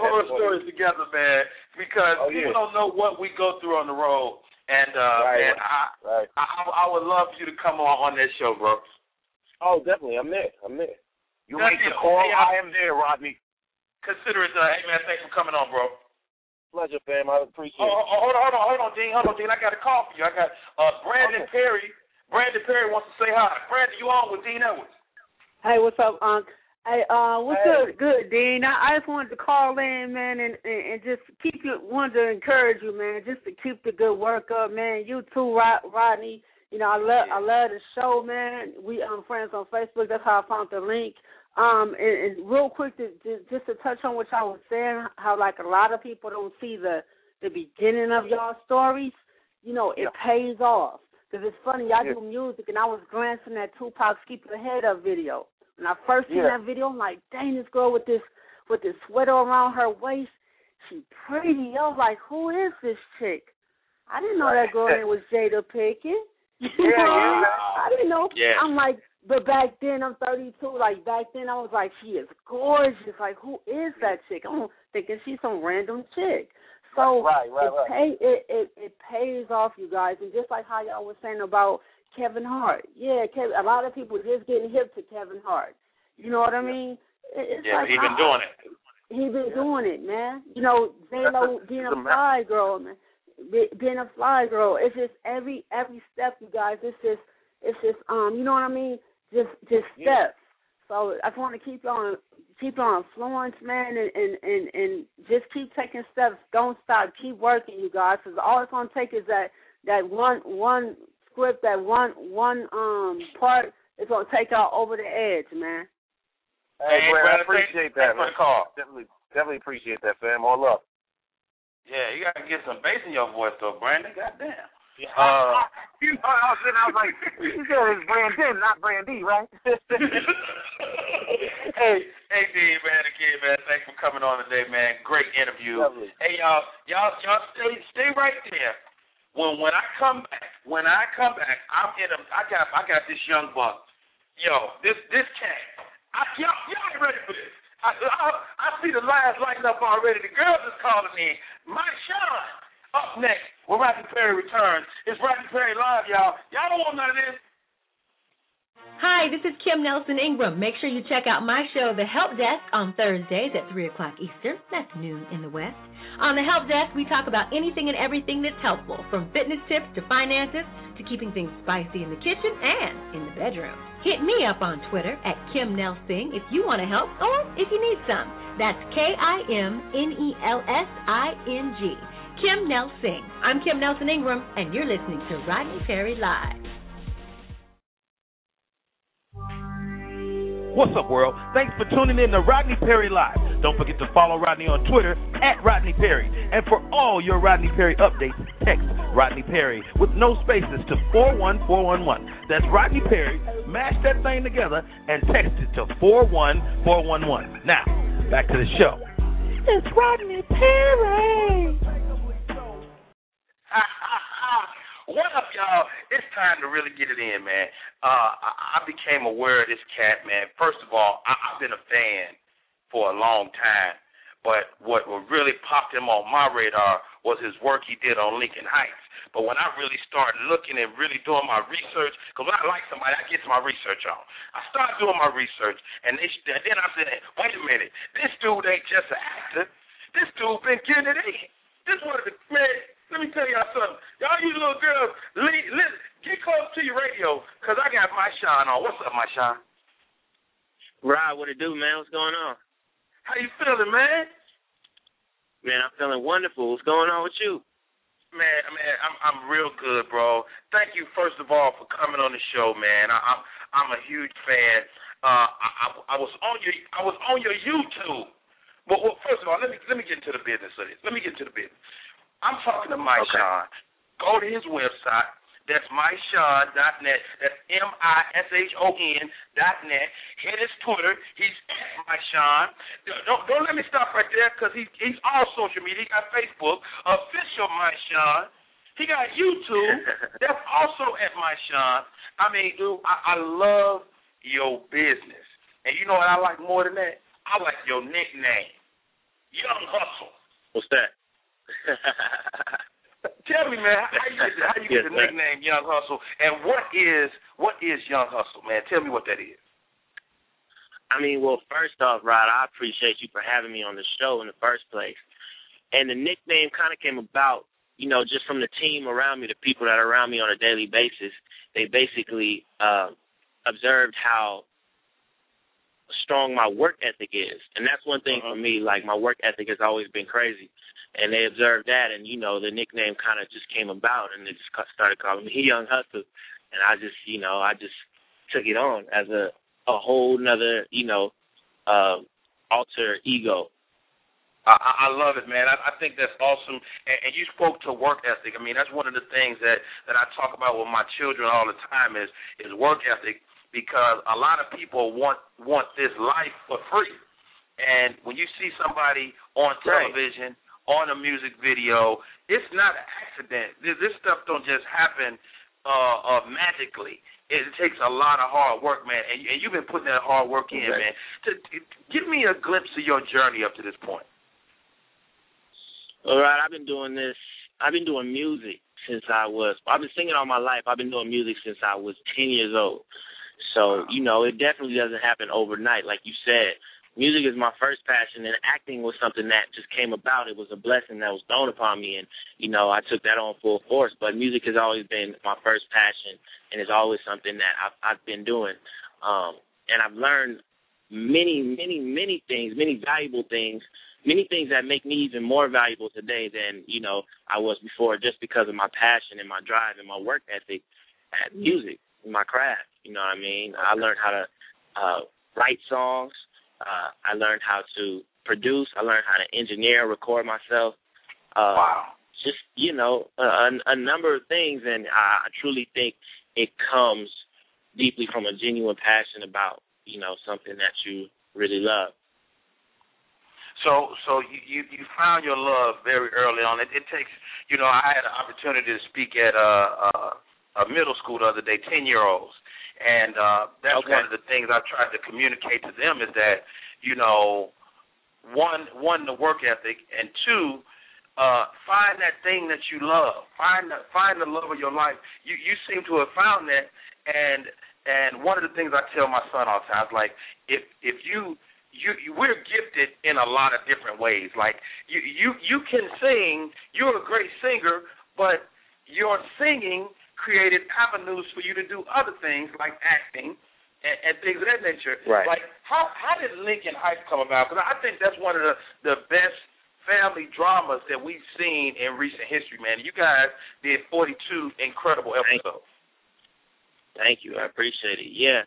what we go through on the road. And, uh, right, man, I, right. I I would love for you to come on on that show, bro. Oh, definitely. I'm there. I'm there. You That's make the it. call. Hey, I am there, Rodney. Consider it, uh, hey, man, thanks for coming on, bro. Pleasure, fam. I appreciate oh, it. Oh, hold on, hold on, hold on, Dean. Hold on, Dean. I got a call for you. I got uh, Brandon okay. Perry. Brandon Perry wants to say hi. Brandon, you on with Dean Edwards? Hey, what's up, Unc? Hey, uh, what's hey. good? Good, Dean. I, I just wanted to call in, man, and, and, and just keep you, wanted to encourage you, man, just to keep the good work up, man. You too, Rod, Rodney. You know, I love, yeah. I love the show, man. We um friends on Facebook. That's how I found the link. Um, and, and real quick, to, to, just to touch on what y'all was saying, how like a lot of people don't see the the beginning of y'all stories. You know, it yeah. pays off. Because it's funny, y'all yeah. do music, and I was glancing at Tupac's "Keep Your Head Up" video. When I first seen yeah. that video, I'm like, dang, this girl with this with this sweater around her waist, she pretty. I was like, who is this chick? I didn't know that girl name was Jada Pinkett. You yeah, know? yeah. I didn't know. Yeah. I'm like, but back then, I'm thirty-two. Like, back then, I was like, she is gorgeous. Like, who is that chick? I'm thinking she's some random chick. So right, right, it, right. pay, it, it, it pays off, you guys. And just like how y'all was saying about Kevin Hart. Yeah, Kevin, a lot of people just getting hip to Kevin Hart. You know what I mean? It's yeah, like he been I, doing it. He been yeah. doing it, man. You know, J-Lo being a fly girl, man. Being a fly girl. It's just every every step, you guys. It's just it's just um, you know what I mean? Just just steps. Yeah. So I just want to keep on keep on influence, man, and, and, and, and just keep taking steps. Don't stop. Keep working, you guys. Because all it's gonna take is that that one one. script, that one one um part is gonna take out over the edge, man. Hey, hey Brad, brother, I appreciate thanks, that, man. man. Call. Definitely, definitely appreciate that, fam. All up. Yeah, you gotta get some bass in your voice, though, Brandon. Goddamn. Yeah. Uh, you know, I was sitting, I was like, you said it's Brandon, not Brandy, right? hey, hey, D, man, again, man. Thanks for coming on today, man. Great interview. Lovely. Hey, y'all, y'all, y'all, stay, stay right there. When when I come back, when I come back, I'm in a. I got I got this young buck. Yo, this this cat. I, y'all y'all ain't ready for this. I, I I see the lines lighting up already. The girls is calling me. My Sean. Up next, when Rodney Perry returns, it's Rodney Perry Live, y'all. Y'all don't want none of this. Hi, this is Kim Nelson Ingram. Make sure you check out my show, The Help Desk, on Thursdays at three o'clock Eastern. That's noon in the West. On The Help Desk, we talk about anything and everything that's helpful, from fitness tips to finances to keeping things spicy in the kitchen and in the bedroom. Hit me up on Twitter at Kim Nelsing if you want to help or if you need some. That's K I M N E L S I N G. Kim Nelsing. I'm Kim Nelson Ingram, and you're listening to Rodney Perry Live. What's up, world? Thanks for tuning in to Rodney Perry Live. Don't forget to follow Rodney on Twitter at Rodney Perry. And for all your Rodney Perry updates, text Rodney Perry with no spaces to four one four one one. That's Rodney Perry. Mash that thing together and text it to four one four one one. Now, back to the show. It's Rodney Perry. What up, y'all? It's time to really get it in, man. Uh, I, I became aware of this cat, man. First of all, I, I've been a fan for a long time, but what, what really popped him on my radar was his work he did on Lincoln Heights. But when I really started looking and really doing my research, because when I like somebody, I get my research on. I started doing my research, and, they, and then I said, wait a minute, this dude ain't just an actor. This dude been getting it in. This one of the, man, let me tell y'all something. Y'all you little girls, leave, listen, get close to your radio, because I got my Sean on. What's up, my Sean? Rod, what it do, man? What's going on? How you feeling, man? Man, I'm feeling wonderful. What's going on with you? Man, man, I'm I'm real good, bro. Thank you, first of all, for coming on the show, man. I, I'm I'm a huge fan. Uh, I, I, I was on your I was on your YouTube. But well, first of all, let me let me get into the business of this. Let me get into the business. I'm talking to Mike okay. Sean. Go to his website. That's my sean dot net. That's M I S H O N dot net. Hit his Twitter. He's at MySean. Don't, don't let me stop right there because he, he's all social media. He got Facebook, official MySean. He got YouTube. That's also at MySean. I mean, dude, I, I love your business. And you know what I like more than that? I like your nickname, Young Hustle. What's that? Tell me, man, how you get the, how you get the nickname Young Hustle, and what is what is Young Hustle, man? Tell me what that is. I mean, well, first off, Rod, I appreciate you for having me on the show in the first place. And the nickname kind of came about, you know, just from the team around me, the people that are around me on a daily basis. They basically uh, observed how strong my work ethic is. And that's one thing uh-huh. for me, like my work ethic has always been crazy. And they observed that, and, you know, the nickname kind of just came about, and they just started calling me Young Hustle. And I just, you know, I just took it on as a, a whole nother, you know, uh, alter ego. I, I love it, man. I, I think that's awesome. And, and you spoke to work ethic. I mean, that's one of the things that, that I talk about with my children all the time is, is work ethic. Because a lot of people want want this life for free. And when you see somebody on television, right. on a music video, it's not an accident. This, this stuff don't just happen uh, uh, magically. It takes a lot of hard work, man. And, and you've been putting that hard work in, right. man. To, to, give me a glimpse of your journey up to this point. All right, I've been doing this. I've been doing music since I was, I've been singing all my life. I've been doing music since I was ten years old. So, you know, it definitely doesn't happen overnight. Like you said, music is my first passion, and acting was something that just came about. It was a blessing that was thrown upon me, and, you know, I took that on full force. But music has always been my first passion, and it's always something that I've, I've been doing. Um, and I've learned many, many, many things, many valuable things, many things that make me even more valuable today than, you know, I was before, just because of my passion and my drive and my work ethic at music. My craft, you know what I mean? I learned how to uh, write songs. Uh, I learned how to produce. I learned how to engineer, record myself. Uh, wow. Just, you know, a, a number of things, and I, I truly think it comes deeply from a genuine passion about, you know, something that you really love. So so you, you, you found your love very early on. It, it takes, you know, I had an opportunity to speak at uh, uh a middle school the other day, ten-year-olds, and uh, that's okay. one of the things I've tried to communicate to them is that, you know, one, one the work ethic, and two, uh, find that thing that you love. Find the, find the love of your life. You you seem to have found that, and and one of the things I tell my son all the time is like, if if you You, you, we're gifted in a lot of different ways. Like you, you, you can sing. You're a great singer, but your singing created avenues for you to do other things like acting and, and things of that nature. Right. Like how how did Lincoln Heights come about? Because I think that's one of the, the best family dramas that we've seen in recent history, man. You guys did forty-two incredible episodes. Thank you. I appreciate it. Yeah.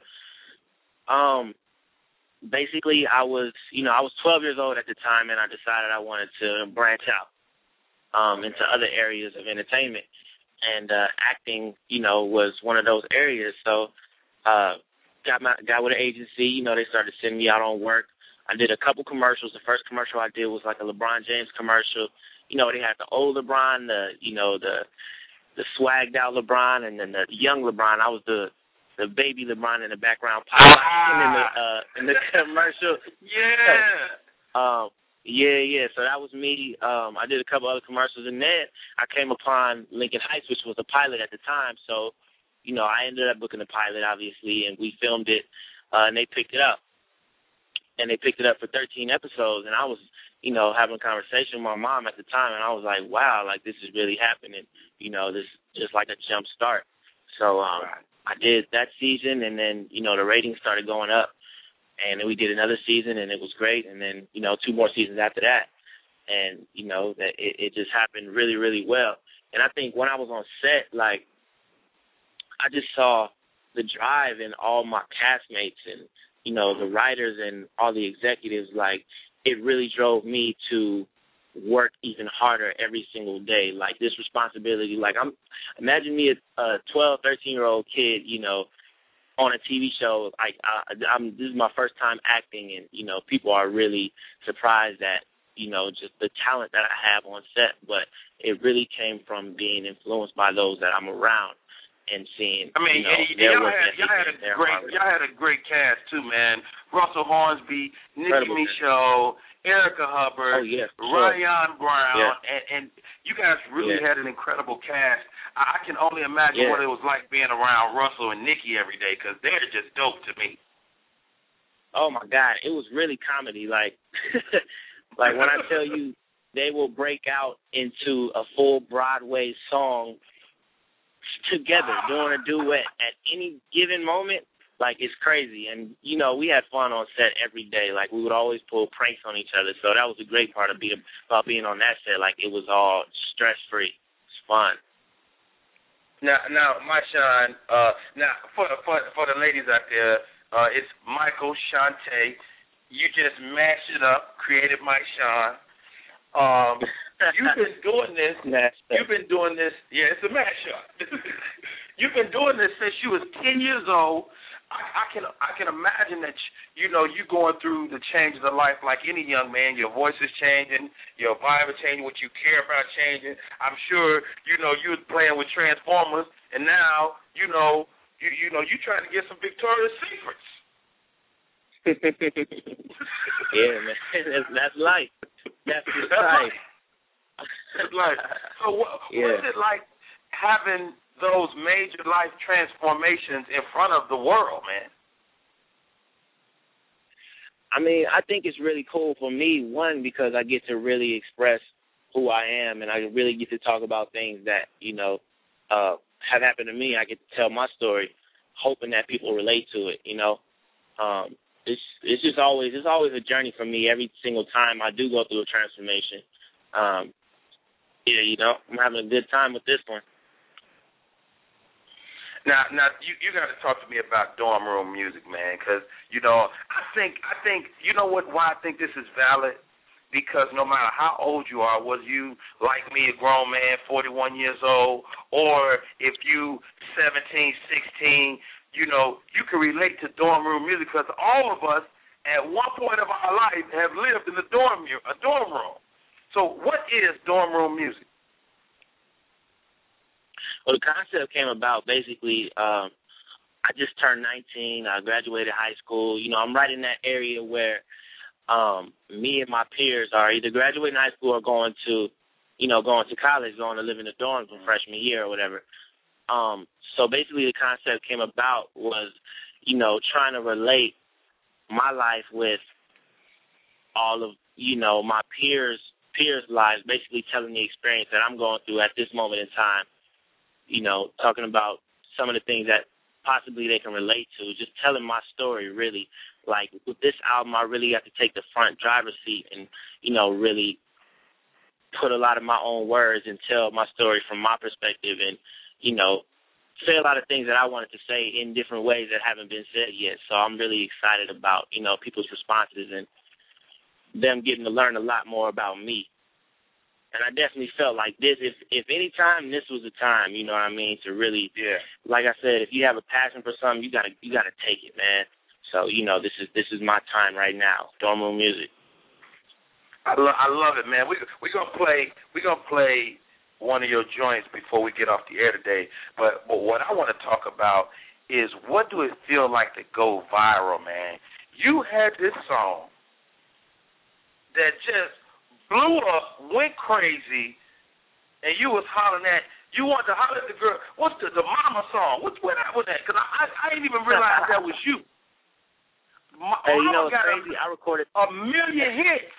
Um. Basically, I was, you know, I was twelve years old at the time, and I decided I wanted to branch out um, into other areas of entertainment. And uh, acting, you know, was one of those areas. So uh, got my got with an agency. You know, they started sending me out on work. I did a couple commercials. The first commercial I did was like a LeBron James commercial. You know, they had the old LeBron, the, you know, the the swagged out LeBron, and then the young LeBron. I was the the baby LeBron in the background popping ah. in the uh, in the commercial. Yeah. um, yeah, yeah. So that was me. Um, I did a couple other commercials, and then I came upon Lincoln Heights, which was a pilot at the time. So, you know, I ended up booking the pilot, obviously, and we filmed it, uh, and they picked it up. And they picked it up for thirteen episodes, and I was, you know, having a conversation with my mom at the time, and I was like, wow, like, this is really happening. You know, this just like a jump start. So um, I did that season, and then, you know, the ratings started going up. And then we did another season, and it was great. And then, you know, two more seasons after that. And, you know, that it, it just happened really, really well. And I think when I was on set, like, I just saw the drive in all my castmates and, you know, the writers and all the executives. Like, it really drove me to work even harder every single day. Like, this responsibility. Like, I'm imagine me, a, a twelve, thirteen-year-old kid, you know, on a T V show. Like, I, I'm, this is my first time acting, and, you know, people are really surprised at, you know, just the talent that I have on set. But it really came from being influenced by those that I'm around. and seeing. I mean, you know, y- their y'all work had ethic y'all had a and their great harmony. y'all had a great cast too, man. Russell Hornsby, Nikki Incredible, man. Michaud, Erica Hubbard, Oh, yeah, for sure. Ryan Brown, Yeah. and, and you guys really Yeah. had an incredible cast. I, I can only imagine Yeah. what it was like being around Russell and Nikki every day, because they're just dope to me. Oh my God, it was really comedy. Like, like when I tell you, they will break out into a full Broadway song together, doing a duet at any given moment. Like, it's crazy. And, you know, we had fun on set every day. Like, we would always pull pranks on each other. So that was a great part of being, about being on that set. Like, it was all stress-free. It's fun. Now, now, Marshawn, uh, now, for, for, for the ladies out there, uh, it's Michael Shante. You just mashed it up, created Marshawn. Um, you've been doing this. You've been doing this. Yeah, it's a mashup. You've been doing this since you was ten years old. I, I can I can imagine that you know you going through the changes of life like any young man. Your voice is changing, your vibe is changing, what you care about changing. I'm sure you know you was playing with Transformers, and now you know you you know you trying to get some Victoria's Secrets. Yeah, man, that's, that's life. That's just That's life. That's life. So what, Yeah. what's it like having those major life transformations in front of the world, man? I mean, I think it's really cool for me, one, because I get to really express who I am, and I really get to talk about things that, you know, uh, have happened to me. I get to tell my story, hoping that people relate to it, you know. Um, it's it's just always, it's always a journey for me every single time I do go through a transformation. Um, yeah, you know, I'm having a good time with this one. Now, now you you got to talk to me about dorm room music, man, because you know I think I think you know what why I think this is valid, because no matter how old you are, whether you like me, a grown man, forty-one years old, or if you seventeen, sixteen, you know you can relate to dorm room music, because all of us at one point of our life have lived in a dorm a dorm room. So, what is dorm room music? Well, the concept came about basically, um, I just turned nineteen. I graduated high school. You know, I'm right in that area where um, me and my peers are either graduating high school or going to, you know, going to college, going to live in the dorms from freshman year or whatever. Um, so basically the concept came about was, you know, trying to relate my life with all of, you know, my peers' peers' lives, basically telling the experience that I'm going through at this moment in time. You know, talking about some of the things that possibly they can relate to, just telling my story, really. Like, with this album, I really got to take the front driver's seat and, you know, really put a lot of my own words and tell my story from my perspective and, you know, say a lot of things that I wanted to say in different ways that haven't been said yet. So I'm really excited about, you know, people's responses and them getting to learn a lot more about me. And I definitely felt like this, if if any time, this was the time, you know what I mean, to really, yeah. Like I said, if you have a passion for something, you gotta you gotta take it, man. So, you know, this is this is my time right now, dorm room music. I, lo- I love it, man. We we gonna play we gonna play one of your joints before we get off the air today. But but what I want to talk about is, what do it feel like to go viral, man? You had this song that just blew up, went crazy, and you was hollering at, you wanted to holler at the girl. What's the, the mama song? What's where that was at? Because I, I, I didn't even realize that was you. Ma- Hey, you mama know what's got crazy? A, I recorded a million hits.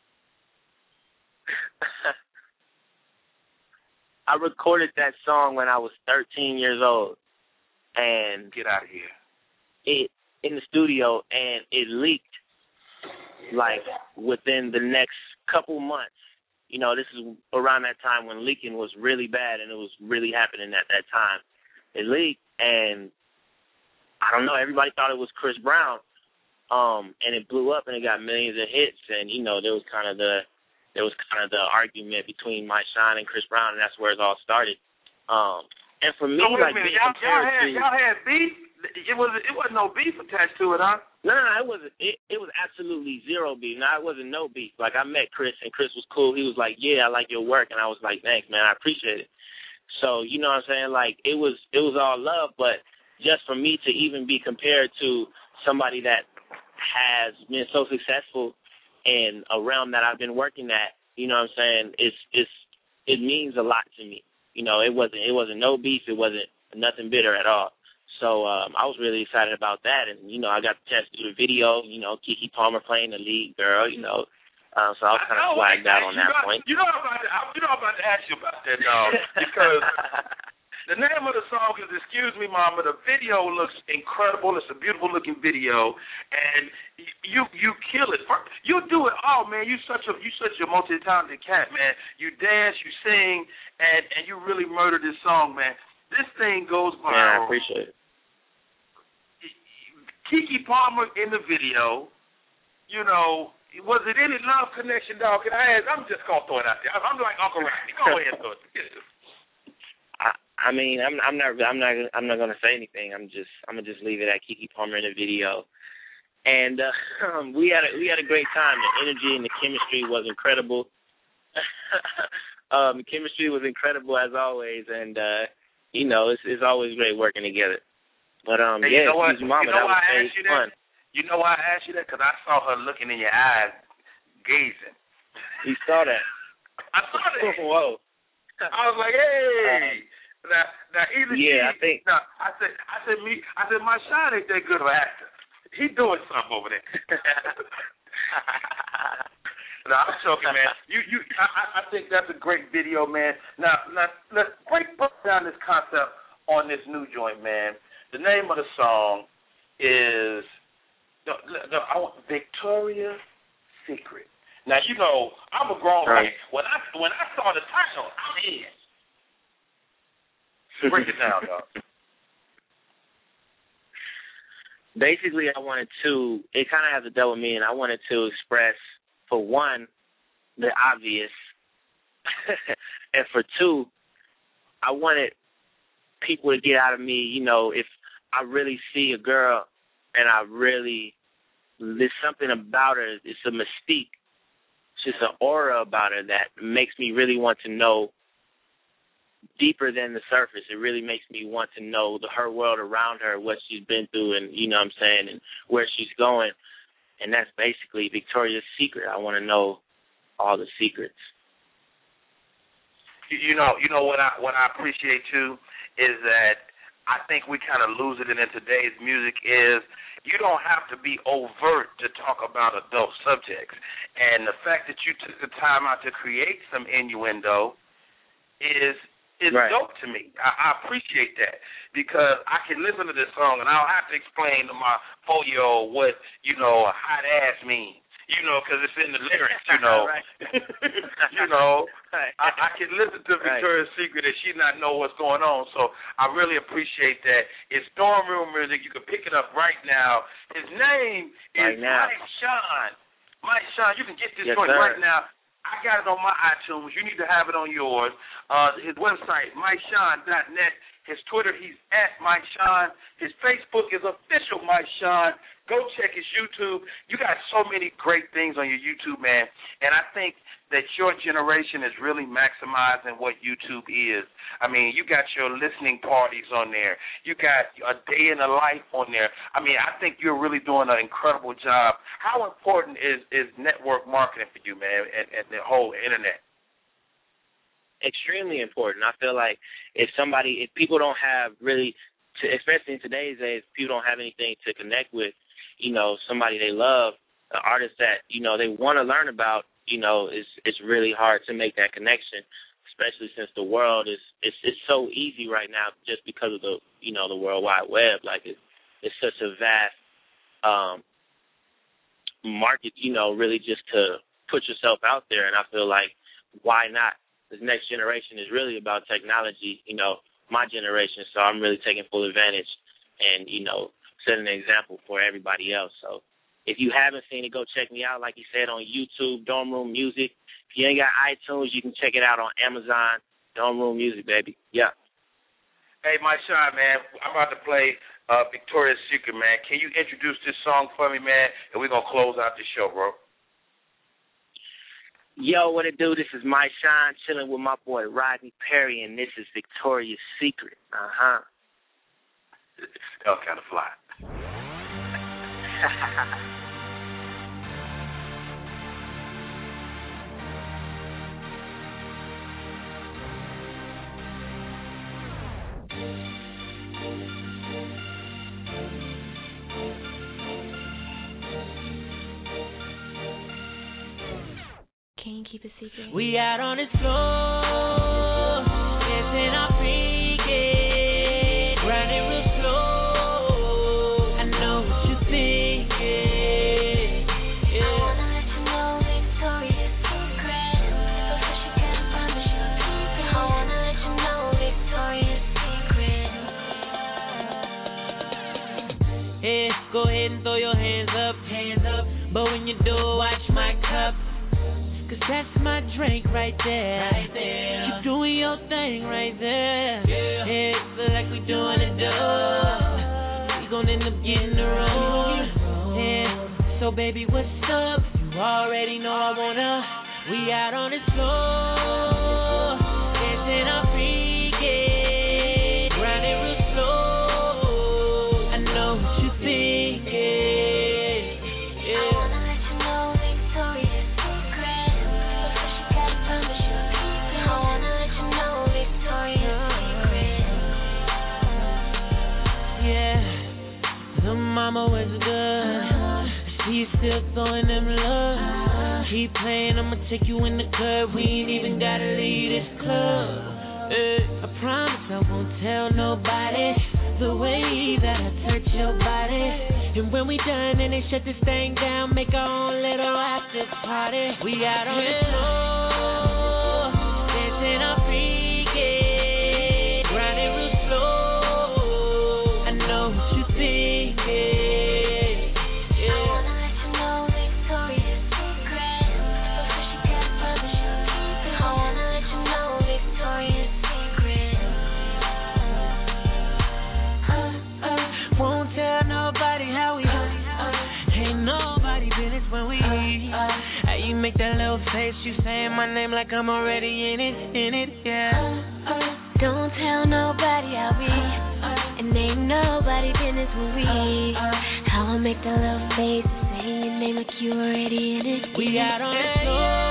I recorded that song when I was thirteen years old, and Get out of here. it in the studio, and it leaked like within the next couple months. You know, this is around that time when leaking was really bad, and it was really happening at that time. It leaked, and I don't know, everybody thought it was Chris Brown, um, and it blew up, and it got millions of hits, and, you know, there was kind of the there was kind of the argument between Marshawn and Chris Brown, and that's where it all started. Um, and for me, So wait like, a minute, being y'all, y'all compared had to, y'all had beef. It was it wasn't no beef attached to it, huh? No, no, it wasn't. It, it was absolutely zero beef. No, it wasn't no beef. Like, I met Chris, and Chris was cool. He was like, yeah, I like your work. And I was like, thanks, man. I appreciate it. So, you know what I'm saying? Like, it was it was all love, but just for me to even be compared to somebody that has been so successful in a realm that I've been working at, you know what I'm saying, it's it's it means a lot to me. You know, it wasn't it wasn't no beef, it wasn't nothing bitter at all. So um, I was really excited about that, and you know, I got the chance to do the video. You know, Keke Palmer playing the lead girl. You know, uh, so I was kind of swagged out on that know, point. You know, I'm about to, you know, I'm about to ask you about that, dog, because the name of the song is "Excuse Me, Mama." The video looks incredible. It's a beautiful looking video, and you you kill it. You do it all, man. You such a you such a multi-talented cat, man. You dance, you sing, and and you really murder this song, man. This thing goes viral. Yeah, I appreciate it. Keke Palmer in the video, you know, was it any love connection, dog? Can I ask? I'm just gonna throw it out there. I'm like Uncle Rodney. Go ahead and throw it. I, I mean, I'm, I'm not, I'm not, I'm not gonna say anything. I'm just, I'm gonna just leave it at Keke Palmer in the video. And uh, um, we had, a, we had a great time. The energy and the chemistry was incredible. um, the chemistry was incredible as always, and uh, you know, it's, it's always great working together. But um, hey, yeah, you know what? Excuse Me, Mama, you know that why was I asked you that? fun. You know why I asked you that? Because I saw her looking in your eyes, gazing. You saw that? I saw that. Whoa. I was like, hey. Um, now, now either yeah, she, I think. Now, I said, I said, me, I said, my shot ain't that good of an actor. He doing something over there. No, I'm joking, man. You, you, I, I think that's a great video, man. Now, now, let's break down this concept on this new joint, man. The name of the song is the, the, I want Victoria's Secret. Now, you know, I'm a grown man. When I when I saw the title, I'm in. Break it down, dog. Basically, I wanted to, it kind of has a double meaning. I wanted to express, for one, the obvious, and for two, I wanted people to get out of me, you know, if I really see a girl and I really, there's something about her, it's a mystique, it's just an aura about her that makes me really want to know deeper than the surface. It really makes me want to know the, her world around her, what she's been through, and you know what I'm saying, and where she's going. And that's basically Victoria's Secret. I want to know all the secrets. You know, you know what I what I appreciate too is that I think we kind of lose it in today's music is you don't have to be overt to talk about adult subjects. And the fact that you took the time out to create some innuendo is is right. dope to me. I, I appreciate that because I can listen to this song and I don't have to explain to my four-year-old what, you know, a hot ass means. You know, because it's in the lyrics, you know. you know, right. I, I can listen to Victoria's right. Secret and she not know what's going on. So I really appreciate that. It's dorm room music. You can pick it up right now. His name is right now. Mike Sean. Mike Sean, you can get this yes, joint sir. right now. I got it on my iTunes. You need to have it on yours. Uh, his website, Mike Sean dot net. His Twitter, he's at Mike Sean. His Facebook is official Mike Sean. Go check his YouTube. You got so many great things on your YouTube, man. And I think that your generation is really maximizing what YouTube is. I mean, you got your listening parties on there. You got a day in the life on there. I mean, I think you're really doing an incredible job. How important is, is network marketing for you, man, and, and the whole internet? Extremely important. I feel like if somebody, if people don't have really, to, especially in today's days, people don't have anything to connect with, you know, somebody they love, an artist that, you know, they want to learn about, you know, it's it's really hard to make that connection, especially since the world is, it's it's so easy right now just because of the, you know, the World Wide Web. Like, it's, it's such a vast um, market, you know, really just to put yourself out there. And I feel like, why not? This next generation is really about technology, you know, my generation, so I'm really taking full advantage and, you know, setting an example for everybody else. So if you haven't seen it, go check me out. Like you said, on YouTube, Dorm Room Music. If you ain't got iTunes, you can check it out on Amazon, Dorm Room Music, baby. Yeah. Hey, Mike Sean, man, I'm about to play uh, Victoria's Secret, man. Can you introduce this song for me, man? And we're going to close out the show, bro. Yo, what it do? This is My Shine, chilling with my boy Rodney Perry, and this is Victoria's Secret. Uh-huh. That was kind of fly. Can you keep a secret? We out on the floor, dancing our freak it, grinding real slow. I know what you think, yeah. I wanna let you know Victoria's Secret. Before she gets promise she'll keep it. I wanna let you know Victoria's Secret. Yeah, go ahead and throw your hands up, hands up. But when you do, watch my cup. Cause that's my drink right there. Right there. Keep doing your thing right there. Yeah, yeah, feel like we doing it up. We gon' end up getting the road. Yeah, so baby, what's up? You already know I wanna. We out on the floor, dancing our freak it, grinding real slow. I know what you think, yeah. I wanna let you know Victoria's Secret. Mama was good. She's still throwing them love. Keep playing, I'ma take you in the club. We ain't even gotta leave this club. Uh, I promise I won't tell nobody the way that I touch your body. And when we done and they shut this thing down, make our own little after party. We out on the floor, dancing our freak it, grinding real slow. I know what you think, yeah. Make that little face, you saying my name like I'm already in it, in it, yeah. Uh, uh, don't tell nobody how we, uh, and ain't nobody business when we, uh, how I make that little face, say your name like you already in it. We out on the floor.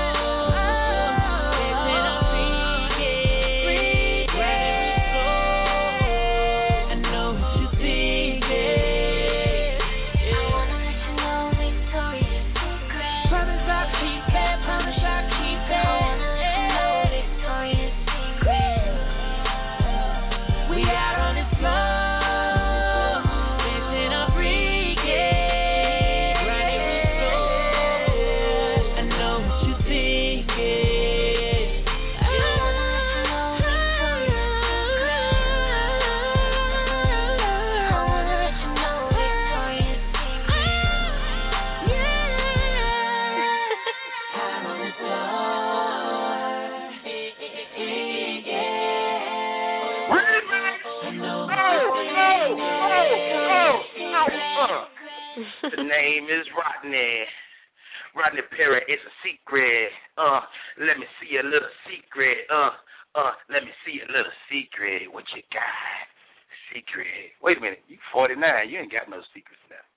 The name is Rodney. Rodney Perry, it's a secret. Uh, let me see a little secret. Uh, uh, let me see a little secret. What you got? Secret. Wait a minute. You forty-nine. You ain't got no secrets now.